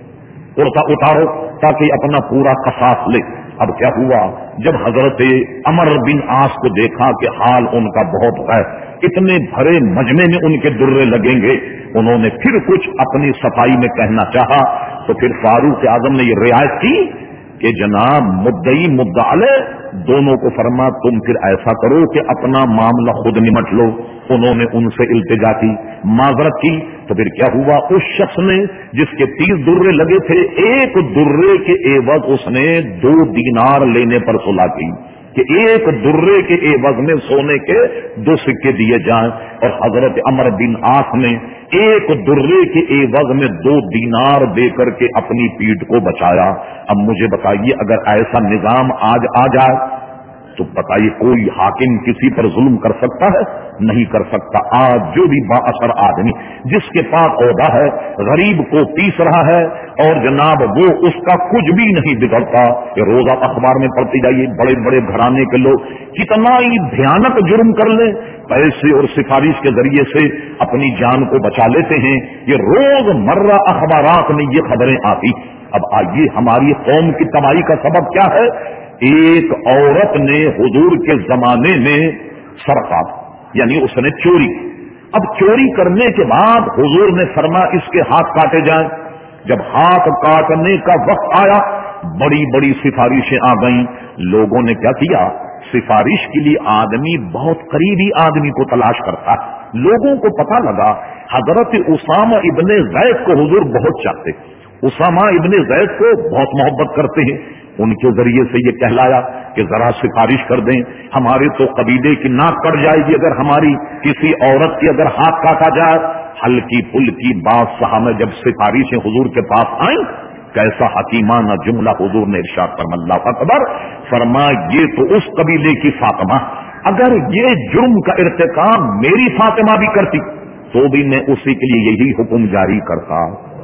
کرتا اتارو تاکہ اپنا پورا قصاص لے۔ اب کیا ہوا، جب حضرت عمر بن عاص کو دیکھا کہ حال ان کا بہت ہے، اتنے بھرے مجمع میں ان کے درے لگیں گے، انہوں نے پھر کچھ اپنی صفائی میں کہنا چاہا، تو پھر فاروق اعظم نے یہ رعایت کی کہ جناب مدعی مدعا علیہ دونوں کو فرما تم پھر ایسا کرو کہ اپنا معاملہ خود نمٹ لو۔ انہوں نے ان سے التجا کی، معذرت کی، تو پھر کیا ہوا، اس شخص نے جس کے 30 درے لگے تھے، ایک درے کے عوض اس نے 2 دینار لینے پر صلح کی کہ ایک درے کے عوض میں سونے کے 2 سکے دیے جائیں، اور حضرت عمر بن عاص نے ایک درے کے عوض میں 2 دینار دے کر کے اپنی پیٹھ کو بچایا۔ اب مجھے بتائیے اگر ایسا نظام آج آ جائے تو بتائیے کوئی حاکم کسی پر ظلم کر سکتا ہے؟ نہیں کر سکتا۔ آج جو بھی با اثر آدمی جس کے پاس عہدہ ہے غریب کو پیس رہا ہے اور جناب وہ اس کا کچھ بھی نہیں بگڑتا، کہ روزہ اخبار میں پڑھتے جائیے بڑے بڑے گھرانے کے لوگ کتنا ہی بھیانک جرم کر لیں، پیسے اور سفارش کے ذریعے سے اپنی جان کو بچا لیتے ہیں۔ یہ روز مرہ اخبارات میں یہ خبریں آتی۔ اب آئیے ہماری قوم کی تباہی کا سبب کیا ہے؟ ایک عورت نے حضور کے زمانے میں سرقہ یعنی اس نے چوری، اب چوری کرنے کے بعد حضور نے فرمایا اس کے ہاتھ کاٹے جائیں. جب ہاتھ کاٹنے کا وقت آیا بڑی بڑی سفارشیں آ گئیں. لوگوں نے کیا کیا؟ سفارش کے لیے آدمی بہت قریبی آدمی کو تلاش کرتا ہے. لوگوں کو پتا لگا حضرت اسامہ ابن زید کو حضور بہت چاہتے. اسامہ ابن زید کو بہت محبت کرتے ہیں. ان کے ذریعے سے یہ کہلایا کہ ذرا سفارش کر دیں. ہمارے تو قبیلے کی ناک کٹ جائے گی اگر ہماری کسی عورت کی اگر ہاتھ کاٹا جائے. ہلکی پھلکی بات صحابہ جب سفارشیں حضور کے پاس آئیں کیسا حکیمانہ جملہ حضور نے ارشاد فرمایا. اللہ اکبر. فرمایا یہ تو اس قبیلے کی فاطمہ، اگر یہ جرم کا ارتکاب میری فاطمہ بھی کرتی تو بھی میں اسی کے لیے یہی حکم جاری کرتا.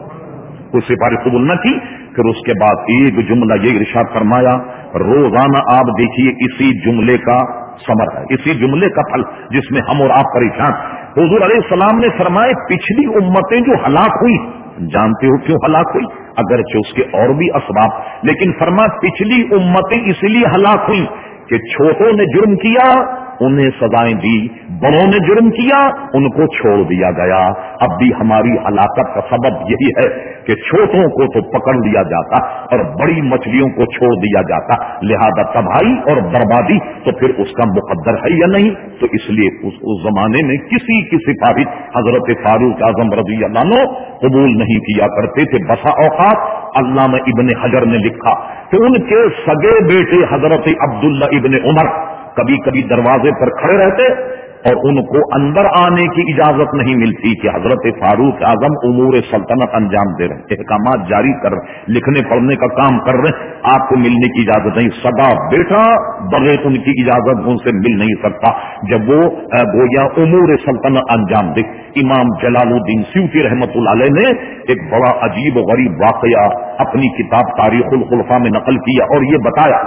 کوئی سفارش قبول نہ کی. پھر اس کے بعد ایک جملہ یہ ارشاد فرمایا روزانہ آپ دیکھیے اسی جملے کا ثمر ہے، اسی جملے کا پھل جس میں ہم اور آپ پریشان. حضور علیہ السلام نے فرمایا پچھلی امتیں جو ہلاک ہوئی جانتے ہو کیوں ہلاک ہوئی؟ اگرچہ اس کے اور بھی اسباب، لیکن فرمایا پچھلی امتیں اس لیے ہلاک ہوئی کہ چھوٹوں نے جرم کیا انہیں سزائیں دی، بڑوں نے جرم کیا ان کو چھوڑ دیا گیا. اب بھی ہماری ہلاکت کا سبب یہی ہے کہ چھوٹوں کو تو پکڑ لیا جاتا اور بڑی مچھلیوں کو چھوڑ دیا جاتا. لہذا تباہی اور بربادی تو پھر اس کا مقدر ہے یا نہیں؟ تو اس لیے اس زمانے میں کسی کی سفارش حضرت فاروق اعظم رضی اللہ عنہ قبول نہیں کیا کرتے تھے. بسا اوقات علامہ ابن حجر نے لکھا کہ ان کے سگے بیٹے حضرت عبداللہ ابن عمر کبھی کبھی دروازے پر کھڑے رہتے اور ان کو اندر آنے کی اجازت نہیں ملتی کہ حضرت فاروق اعظم امور سلطنت انجام دے رہے، احکامات جاری کر رہے، لکھنے پڑھنے کا کام کر رہے ہیں، آپ کو ملنے کی اجازت نہیں. سدا بیٹا بغیر ان کی اجازت ان سے مل نہیں سکتا جب وہ گویا امور سلطنت انجام دے. امام جلال الدین سیوطی رحمت اللہ علیہ نے ایک بڑا عجیب و غریب واقعہ اپنی کتاب تاریخ الخلفاء میں نقل کیا اور یہ بتایا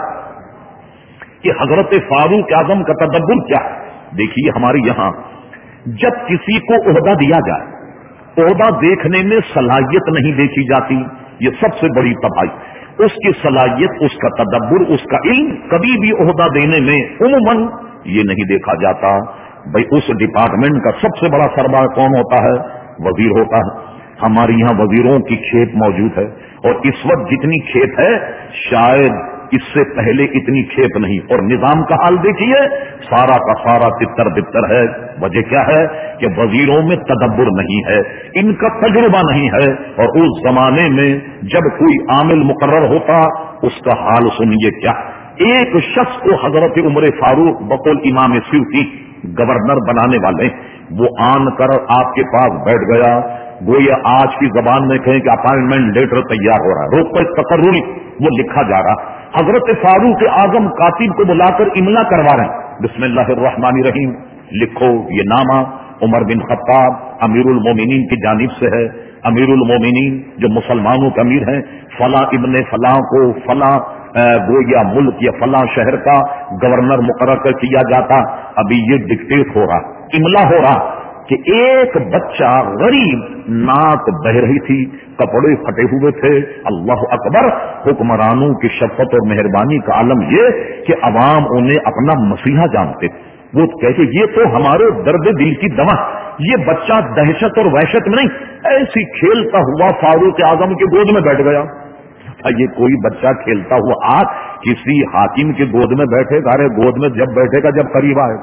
کہ حضرت فاروق اعظم کا تدبر کیا ہے. دیکھیے ہمارے یہاں جب کسی کو عہدہ دیا جائے عہدہ دیکھنے میں صلاحیت نہیں دیکھی جاتی، یہ سب سے بڑی تباہی. اس کی صلاحیت، اس کا تدبر، اس کا علم کبھی بھی عہدہ دینے میں عموماً یہ نہیں دیکھا جاتا. بھائی اس ڈپارٹمنٹ کا سب سے بڑا سربراہ کون ہوتا ہے؟ وزیر ہوتا ہے. ہمارے یہاں وزیروں کی کھیپ موجود ہے اور اس وقت جتنی کھیپ ہے شاید اس سے پہلے اتنی کھیپ نہیں. اور نظام کا حال دیکھیے سارا کا سارا تتر بتر ہے. وجہ کیا ہے کہ وزیروں میں تدبر نہیں ہے، ان کا تجربہ نہیں ہے. اور اس زمانے میں جب کوئی عامل مقرر ہوتا اس کا حال سنیے کیا. ایک شخص کو حضرت عمر فاروق بقول امام سیوطی گورنر بنانے والے وہ آن کر آپ کے پاس بیٹھ گیا. گویا آج کی زبان میں کہیں کہ اپائنٹمنٹ لیٹر تیار ہو رہا ہے، روک پر تقرری وہ لکھا جا رہا. حضرت فاروق اعظم کاتب کو بلا کر املا کروا رہے ہیں. بسم اللہ الرحمن الرحیم لکھو یہ نامہ عمر بن خطاب امیر المومنین کی جانب سے ہے. امیر المومنین جو مسلمانوں کے امیر ہیں فلاں ابن فلاں کو فلاں گویا ملک یا فلاں شہر کا گورنر مقرر کیا جاتا. ابھی یہ ڈکٹیٹ ہو رہا، املا ہو رہا کہ ایک بچہ غریب ناک بہ رہی تھی، کپڑے پھٹے ہوئے تھے. اللہ اکبر. حکمرانوں کی شفقت اور مہربانی کا عالم یہ کہ عوام انہیں اپنا مسیحا جانتے. وہ کہتے یہ تو ہمارے درد دل کی دوا. یہ بچہ دہشت اور وحشت میں نہیں، ایسی کھیلتا ہوا فاروق اعظم کے گود میں بیٹھ گیا. یہ کوئی بچہ کھیلتا ہوا آج کسی حاکم کے گود میں بیٹھے گا؟ ارے گود میں جب بیٹھے گا جب قریب آئے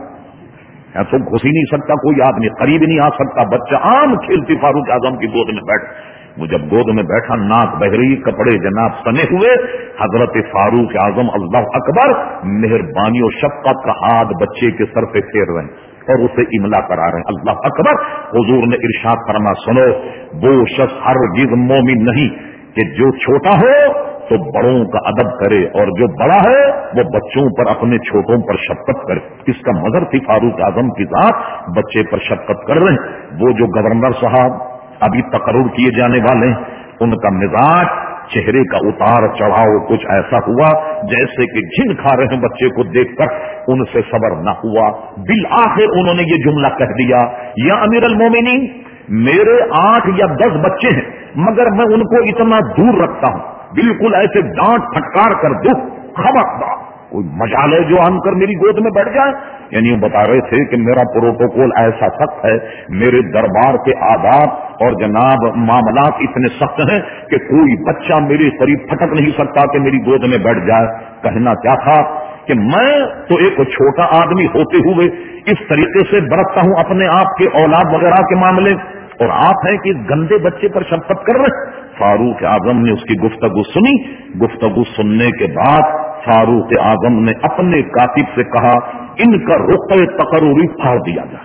تو گھس ہی نہیں سکتا، کوئی آدمی قریب نہیں آ سکتا. بچہ عام کھیلتی فاروق اعظم کی گود میں بیٹھ. وہ جب گود میں بیٹھا ناک بہ رہی، کپڑے جناب سنے ہوئے. حضرت فاروق اعظم اللہ اکبر مہربانی اور شفقت کا ہاتھ بچے کے سر پہ پھیر رہے ہیں اور اسے املا کرا رہے ہیں. اللہ اکبر. حضور نے ارشاد فرما سنو وہ شخص ہرگز مومن نہیں کہ جو چھوٹا ہو تو بڑوں کا ادب کرے اور جو بڑا ہے وہ بچوں پر اپنے چھوٹوں پر شفقت کرے. اس کا مظہر تھی فاروق اعظم کی ذات بچے پر شفقت کر رہے ہیں. وہ جو گورنر صاحب ابھی تقرر کیے جانے والے ہیں ان کا مزاج چہرے کا اتار چڑھاؤ کچھ ایسا ہوا جیسے کہ جن کھا رہے ہیں بچے کو دیکھ کر ان سے صبر نہ ہوا. بالآخر انہوں نے یہ جملہ کہہ دیا یا امیر المومنین میرے 8 یا 10 بچے ہیں مگر میں ان کو اتنا دور رکھتا ہوں، بالکل ایسے ڈانٹ پھٹکار کر دو. خبردار کوئی مجال ہے جو آن کر میری گود میں بیٹھ جائے. یعنی وہ بتا رہے تھے کہ میرا پروٹوکول ایسا سخت ہے، میرے دربار کے آداب اور جناب معاملات اتنے سخت ہیں کہ کوئی بچہ میرے قریب پھٹک نہیں سکتا کہ میری گود میں بیٹھ جائے۔ کہنا کیا تھا کہ میں تو ایک چھوٹا آدمی ہوتے ہوئے اس طریقے سے برتتا ہوں اپنے آپ کے اولاد وغیرہ کے معاملے، اور آپ ہیں کہ گندے بچے پر شفقت کر رہے۔ فاروق اعظم نے اس کی گفتگو سنی۔ گفتگو سننے کے بعد فاروق اعظم نے اپنے کاتب سے کہا ان کا رخ تقرری پھاڑ دیا جائے،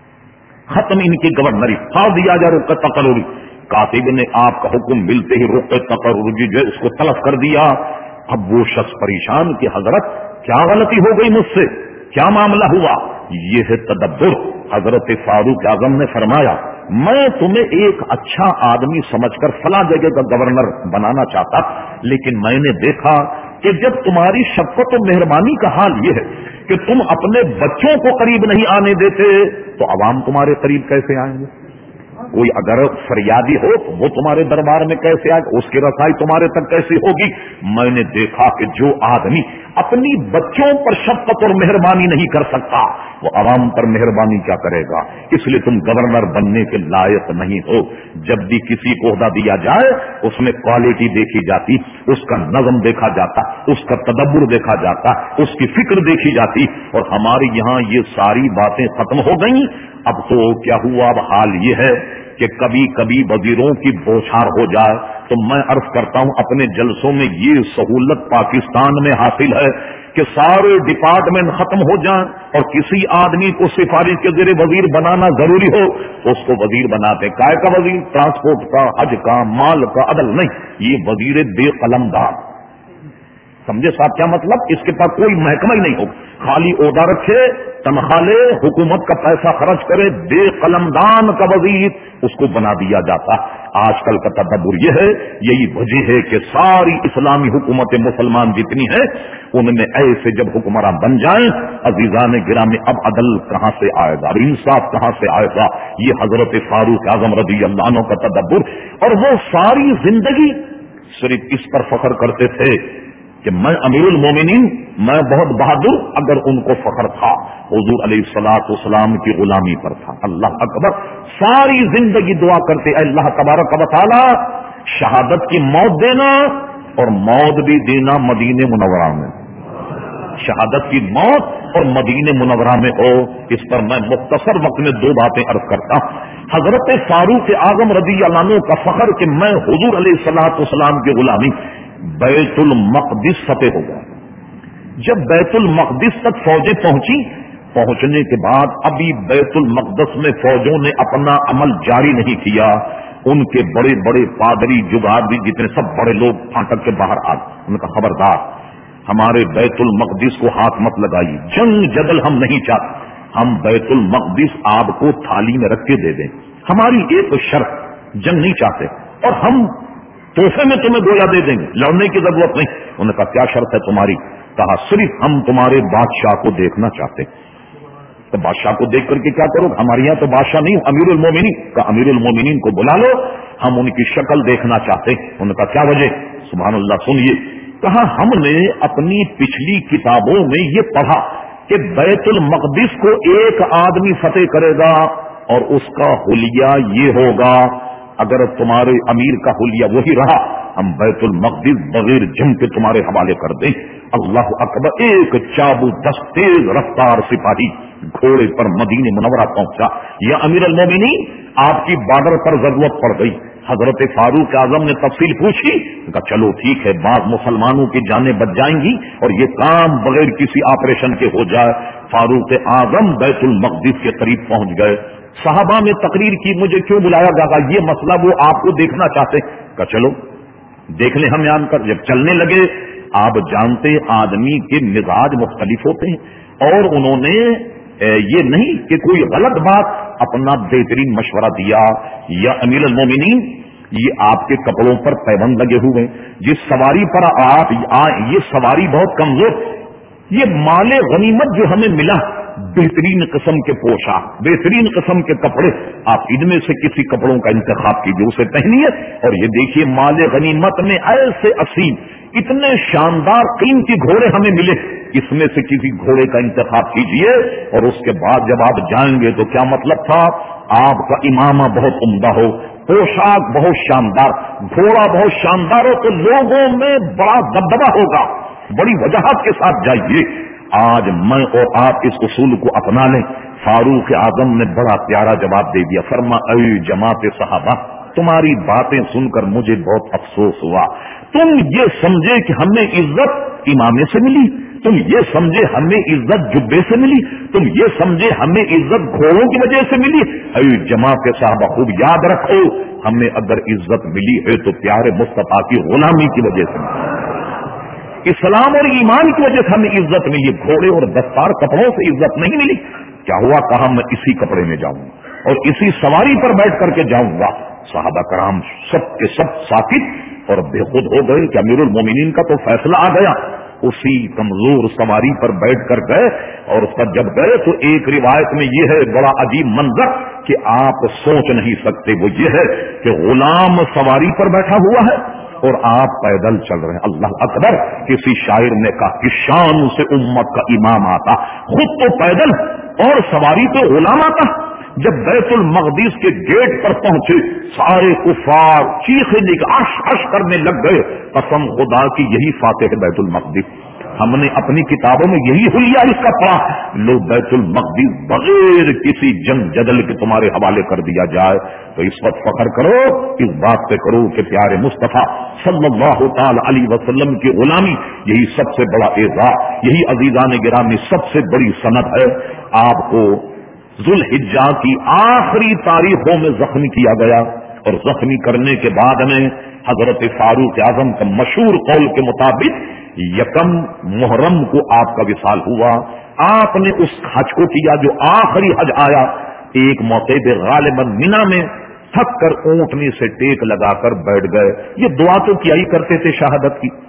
ختم ان کی گورنری پھاڑ دیا جائے رخ تقرری۔ کاتب نے آپ کا حکم ملتے ہی رخ تقرری جو ہے اس کو تلف کر دیا۔ اب وہ شخص پریشان کہ حضرت کیا غلطی ہو گئی مجھ سے، کیا معاملہ ہوا؟ یہ ہے تدبر۔ حضرت فاروق اعظم نے فرمایا میں تمہیں ایک اچھا آدمی سمجھ کر فلاں جگہ کا گورنر بنانا چاہتا، لیکن میں نے دیکھا کہ جب تمہاری شفقت و مہربانی کا حال یہ ہے کہ تم اپنے بچوں کو قریب نہیں آنے دیتے تو عوام تمہارے قریب کیسے آئیں گے؟ کوئی اگر فریادی ہو تو وہ تمہارے دربار میں کیسے آئے، اس کی رسائی تمہارے تک کیسے ہوگی؟ میں نے دیکھا کہ جو آدمی اپنی بچوں پر شفقت اور مہربانی نہیں کر سکتا وہ عوام پر مہربانی کیا کرے گا؟ اس لیے تم گورنر بننے کے لائق نہیں ہو۔ جب بھی کسی کو عہدہ دیا جائے اس میں کوالٹی دیکھی جاتی، اس کا نظم دیکھا جاتا، اس کا تدبر دیکھا جاتا، اس کی فکر دیکھی جاتی، اور ہمارے یہاں یہ ساری باتیں ختم ہو گئیں۔ اب تو کیا ہوا، اب حال یہ ہے کہ کبھی کبھی وزیروں کی بوچھار ہو جائے تو میں عرض کرتا ہوں اپنے جلسوں میں یہ سہولت پاکستان میں حاصل ہے کہ سارے ڈپارٹمنٹ ختم ہو جائیں اور کسی آدمی کو سفارش کے ذریعے وزیر بنانا ضروری ہو تو اس کو وزیر بناتے۔ کائے کا وزیر؟ ٹرانسپورٹ کا، حج کا، مال کا، عدل نہیں، یہ وزیر بے قلم دار۔ سمجھے صاحب کیا مطلب؟ اس کے پاس کوئی محکمہ ہی نہیں ہو، خالی عہدہ رکھے، تنخواہ لے، حکومت کا پیسہ خرچ کرے، بے قلمدان کا وزیر اس کو بنا دیا جاتا۔ آج کل کا تدبر یہ ہے، یہی وجہ ہے کہ ساری اسلامی حکومتیں مسلمان جتنی ہیں ان میں ایسے جب حکمراں بن جائیں، عزیزان گرامی اب عدل کہاں سے آئے گا اور انصاف کہاں سے آئے گا؟ یہ حضرت فاروق اعظم رضی اللہ عنہ کا تدبر، اور وہ ساری زندگی صرف اس پر فخر کرتے تھے کہ میں امیر المومنین، میں بہت بہادر، اگر ان کو فخر تھا حضور علیہ الصلوۃ والسلام کی غلامی پر تھا۔ اللہ اکبر، ساری زندگی دعا کرتے اے اللہ تبارک و تعالی شہادت کی موت دینا، اور موت بھی دینا مدینہ منورہ میں، شہادت کی موت اور مدینہ منورہ میں ہو۔ اس پر میں مختصر وقت میں دو باتیں عرض کرتا ہوں۔ حضرت فاروق اعظم رضی اللہ عنہ کا فخر کہ میں حضور علیہ الصلوۃ والسلام کی غلامی، بیت المقدس فتح ہو گیا۔ جب بیت المقدس تک فوجیں پہنچنے کے بعد ابھی بیت المقدس میں فوجوں نے اپنا عمل جاری نہیں کیا، ان کے بڑے بڑے پادری، جگادی، جتنے سب بڑے لوگ پھاٹک کے باہر آ گئے۔ ان کا خبردار، ہمارے بیت المقدس کو ہاتھ مت لگائیے، جنگ جدل ہم نہیں چاہتے، ہم بیت المقدس آپ کو تھالی میں رکھ کے دے دیں، ہماری ایک شرط، جنگ نہیں چاہتے، اور ہم تحفے میں تمہیں گویا دے دیں گے، لڑنے کی ضرورت نہیں۔ انہوں نے کہا کیا شرط ہے تمہاری؟ کہا صرف ہم تمہارے بادشاہ کو دیکھنا چاہتے۔ تو بادشاہ کو دیکھ کر کے کیا کرو؟ ہمارے یہاں تو بادشاہ نہیں، امیر المومنین۔ کہا امیر المومنین کو بلا لو، ہم ان کی شکل دیکھنا چاہتے۔ انہوں نے کہا کیا وجہ؟ سبحان اللہ، سنیے۔ کہا ہم نے اپنی پچھلی کتابوں میں یہ پڑھا کہ بیت المقدس کو ایک آدمی فتح کرے گا اور اس کا حلیہ یہ ہوگا، اگر تمہارے امیر کا حلیہ وہی رہا ہم بیت المقدس بغیر جنگ کے تمہارے حوالے کر دیں۔ اللہ اکبر، ایک چابو دست تیز رفتار سپاہی گھوڑے پر مدینہ منورہ پہنچا۔ یا امیر المومنین، آپ کی بارڈر پر ضرورت پڑ گئی۔ حضرت فاروق اعظم نے تفصیل پوچھی، کہا چلو ٹھیک ہے، بعض مسلمانوں کی جانیں بچ جائیں گی اور یہ کام بغیر کسی آپریشن کے ہو جائے۔ فاروق اعظم بیت المقدس کے قریب پہنچ گئے۔ صحابہ میں تقریر کی، مجھے کیوں بلایا گیا؟ یہ مسئلہ وہ آپ کو دیکھنا چاہتے۔ کہا چلو دیکھ لیں ہم یہاں کر۔ جب چلنے لگے، آپ جانتے آدمی کے مزاج مختلف ہوتے ہیں، اور انہوں نے یہ نہیں کہ کوئی غلط بات، اپنا بہترین مشورہ دیا۔ یا امیر المومنین، یہ آپ کے کپڑوں پر پیبند لگے ہوئے، جس سواری پر آپ یہ سواری بہت کمزور، یہ مال غنیمت جو ہمیں ملا، بہترین قسم کے پوشاک، بہترین قسم کے کپڑے، آپ ان میں سے کسی کپڑوں کا انتخاب کیجیے، اسے پہنیے، اور یہ دیکھیے مال غنیمت میں ایسے عظیم، اتنے شاندار قیمتی گھوڑے ہمیں ملے اس میں سے کسی گھوڑے کا انتخاب کیجئے، اور اس کے بعد جب آپ جائیں گے تو کیا مطلب تھا؟ آپ کا امامہ بہت عمدہ ہو، پوشاک بہت شاندار، گھوڑا بہت شاندار ہو، تو لوگوں میں بڑا دبدبہ ہوگا، بڑی وجاہت کے ساتھ جائیے۔ آج میں اور آپ اس اصول کو اپنا لیں۔ فاروق اعظم نے بڑا پیارا جواب دے دیا، فرما اے جماعت صحابہ، تمہاری باتیں سن کر مجھے بہت افسوس ہوا۔ تم یہ سمجھے کہ ہمیں عزت امامے سے ملی، تم یہ سمجھے ہمیں عزت جبے سے ملی، تم یہ سمجھے ہمیں عزت گھوڑوں کی وجہ سے ملی۔ اے جماعت صحابہ، خوب یاد رکھو، ہمیں اگر عزت ملی ہے تو پیارے مصطفیٰ کی غلامی کی وجہ سے ملی، اسلام اور ایمان کی وجہ سے ہمیں عزت ملی، گھوڑے اور دستار کپڑوں سے عزت نہیں ملی۔ کیا ہوا؟ کہا میں اسی کپڑے میں جاؤں اور اسی سواری پر بیٹھ کر کے جاؤں گا۔ صحابہ کرام سب کے سب ساکت اور بے خود ہو گئے کہ امیر المومنین کا تو فیصلہ آ گیا۔ اسی کمزور سواری پر بیٹھ کر گئے، اور اس پر جب گئے تو ایک روایت میں یہ ہے بڑا عجیب منظر کہ آپ سوچ نہیں سکتے، وہ یہ ہے کہ غلام سواری پر بیٹھا ہوا ہے اور آپ پیدل چل رہے ہیں۔ اللہ اکبر! کسی شاعر نے کہا کہ شان سے امت کا امام آتا، خود تو پیدل اور سواری پہ غلام آتا۔ جب بیت المقدس کے گیٹ پر پہنچے، سارے کفار چیخنے کا عش کرنے لگ گئے، قسم خدا کی یہی فاتح ہے بیت المقدس، ہم نے اپنی کتابوں میں یہی حلیہ اس کا پڑھا۔ لو بیت المقدس بغیر کسی جنگ جدل کے تمہارے حوالے کر دیا جائے تو اس وقت فخر کرو، اس بات پہ کرو کہ پیارے مصطفیٰ صلی اللہ تعالی علیہ وسلم کی غلامی یہی سب سے بڑا اعزاز، یہی عزیزان گرامی سب سے بڑی سند ہے۔ آپ کو ذوالحجہ کی آخری تاریخوں میں زخمی کیا گیا، اور زخمی کرنے کے بعد میں حضرت فاروق اعظم کا مشہور قول کے مطابق یکم محرم کو آپ کا وصال ہوا۔ آپ نے اس حج کو کیا جو آخری حج آیا، ایک موقع پہ غالباً مینا میں تھک کر اونٹنی سے ٹیک لگا کر بیٹھ گئے۔ یہ دعا تو کیا ہی کرتے تھے شہادت کی،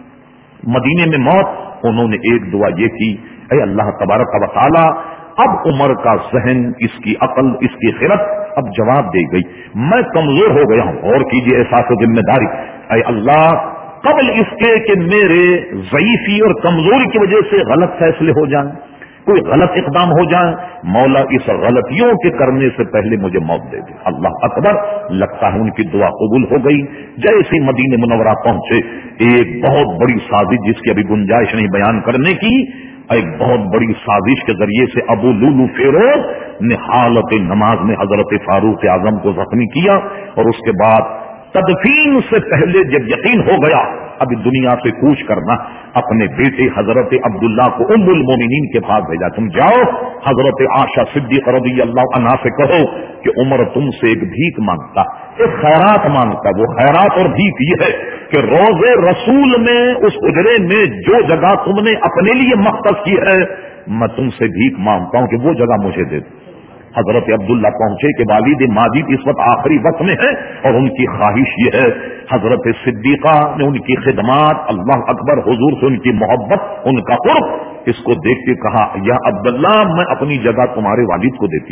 مدینے میں موت، انہوں نے ایک دعا یہ کی، اے اللہ تبارک و تعالی، اب عمر کا ذہن، اس کی عقل، اس کی خرد اب جواب دے گئی، میں کمزور ہو گیا ہوں، اور کیجیے احساس و ذمہ داری، اے اللہ قبل اس کے کہ میرے ضعیفی اور کمزوری کی وجہ سے غلط فیصلے ہو جائیں، کوئی غلط اقدام ہو جائیں، مولا اس غلطیوں کے کرنے سے پہلے مجھے موت دے دے۔ اللہ اکبر! لگتا ہے ان کی دعا قبول ہو گئی۔ جیسے مدینہ منورہ پہنچے، ایک بہت بڑی سازش جس کی ابھی گنجائش نہیں بیان کرنے کی، ایک بہت بڑی سازش کے ذریعے سے ابو لولو فیروز نے حالت نماز میں حضرت فاروق اعظم کو زخمی کیا، اور اس کے بعد تدفین سے پہلے جب یقین ہو گیا اب دنیا سے کوچ کرنا، اپنے بیٹے حضرت عبداللہ کو ام المومنین کے پاس بھیجا، تم جاؤ حضرت عائشہ صدیقہ رضی اللہ عنہا سے کہو کہ عمر تم سے ایک بھیک مانگتا، ایک خیرات مانگتا۔ وہ خیرات اور بھیک یہ ہے کہ روض رسول میں اس اجرے میں جو جگہ تم نے اپنے لیے مختص کی ہے، میں تم سے بھیک مانگتا ہوں کہ وہ جگہ مجھے دے دو۔ حضرت عبداللہ پہنچے کہ والد ماجد اس وقت آخری وقت میں ہے، اور ان کی خواہش یہ ہے، حضرت صدیقہ نے ان کی خدمات، اللہ اکبر، حضور سے ان کی محبت، ان کا قرب، اس کو دیکھ کے کہا یا عبداللہ میں اپنی جگہ تمہارے والد کو دیتی۔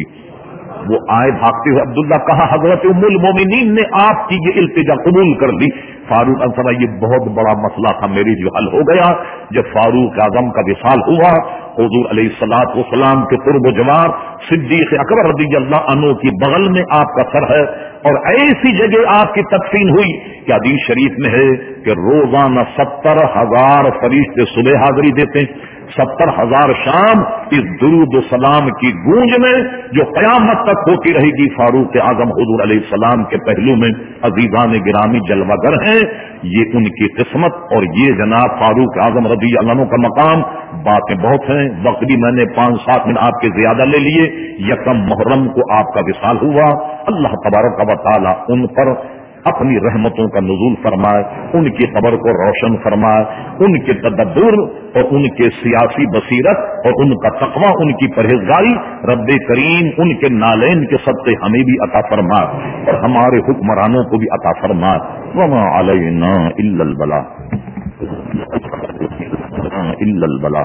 وہ آئے بھاگتے ہوئے، عبداللہ کہا حضرت ام المومنین نے آپ کی یہ التجا قبول کر لی۔ فاروق اعظم، یہ بہت بڑا مسئلہ تھا، میری جو حل ہو گیا۔ جب فاروق اعظم کا وصال ہوا، حضور علیہ الصلوۃ والسلام کے قرب و جوار صدیق اکبر رضی اللہ عنہ کی بغل میں آپ کا سر ہے، اور ایسی جگہ آپ کی تدفین ہوئی کہ حدیث شریف میں ہے کہ روزانہ 70,000 فرشتے صبح حاضری دیتے، 70,000 شام اس درود و سلام کی گونج میں جو قیامت تک ہوتی رہے گی۔ فاروق اعظم حضور علیہ السلام کے پہلو میں عزیزان گرامی جلوہ گر ہیں، یہ ان کی قسمت، اور یہ جناب فاروق اعظم رضی اللہ عنہ کا مقام۔ باتیں بہت ہیں، وقت بھی میں نے 5-7 منٹ آپ کے زیادہ لے لیے۔ یکم محرم کو آپ کا وصال ہوا، اللہ تبارک و تعالی ان پر اپنی رحمتوں کا نزول فرمائے، ان کی قبر کو روشن فرمائے، ان کے تدبر اور ان کے سیاسی بصیرت اور ان کا تقوی، ان کی پرہیزگاری رب کریم ان کے نالین کے صدقے ہمیں بھی عطا فرمائے اور ہمارے حکمرانوں کو بھی عطا فرمائے۔ وما علینا الا البلاغ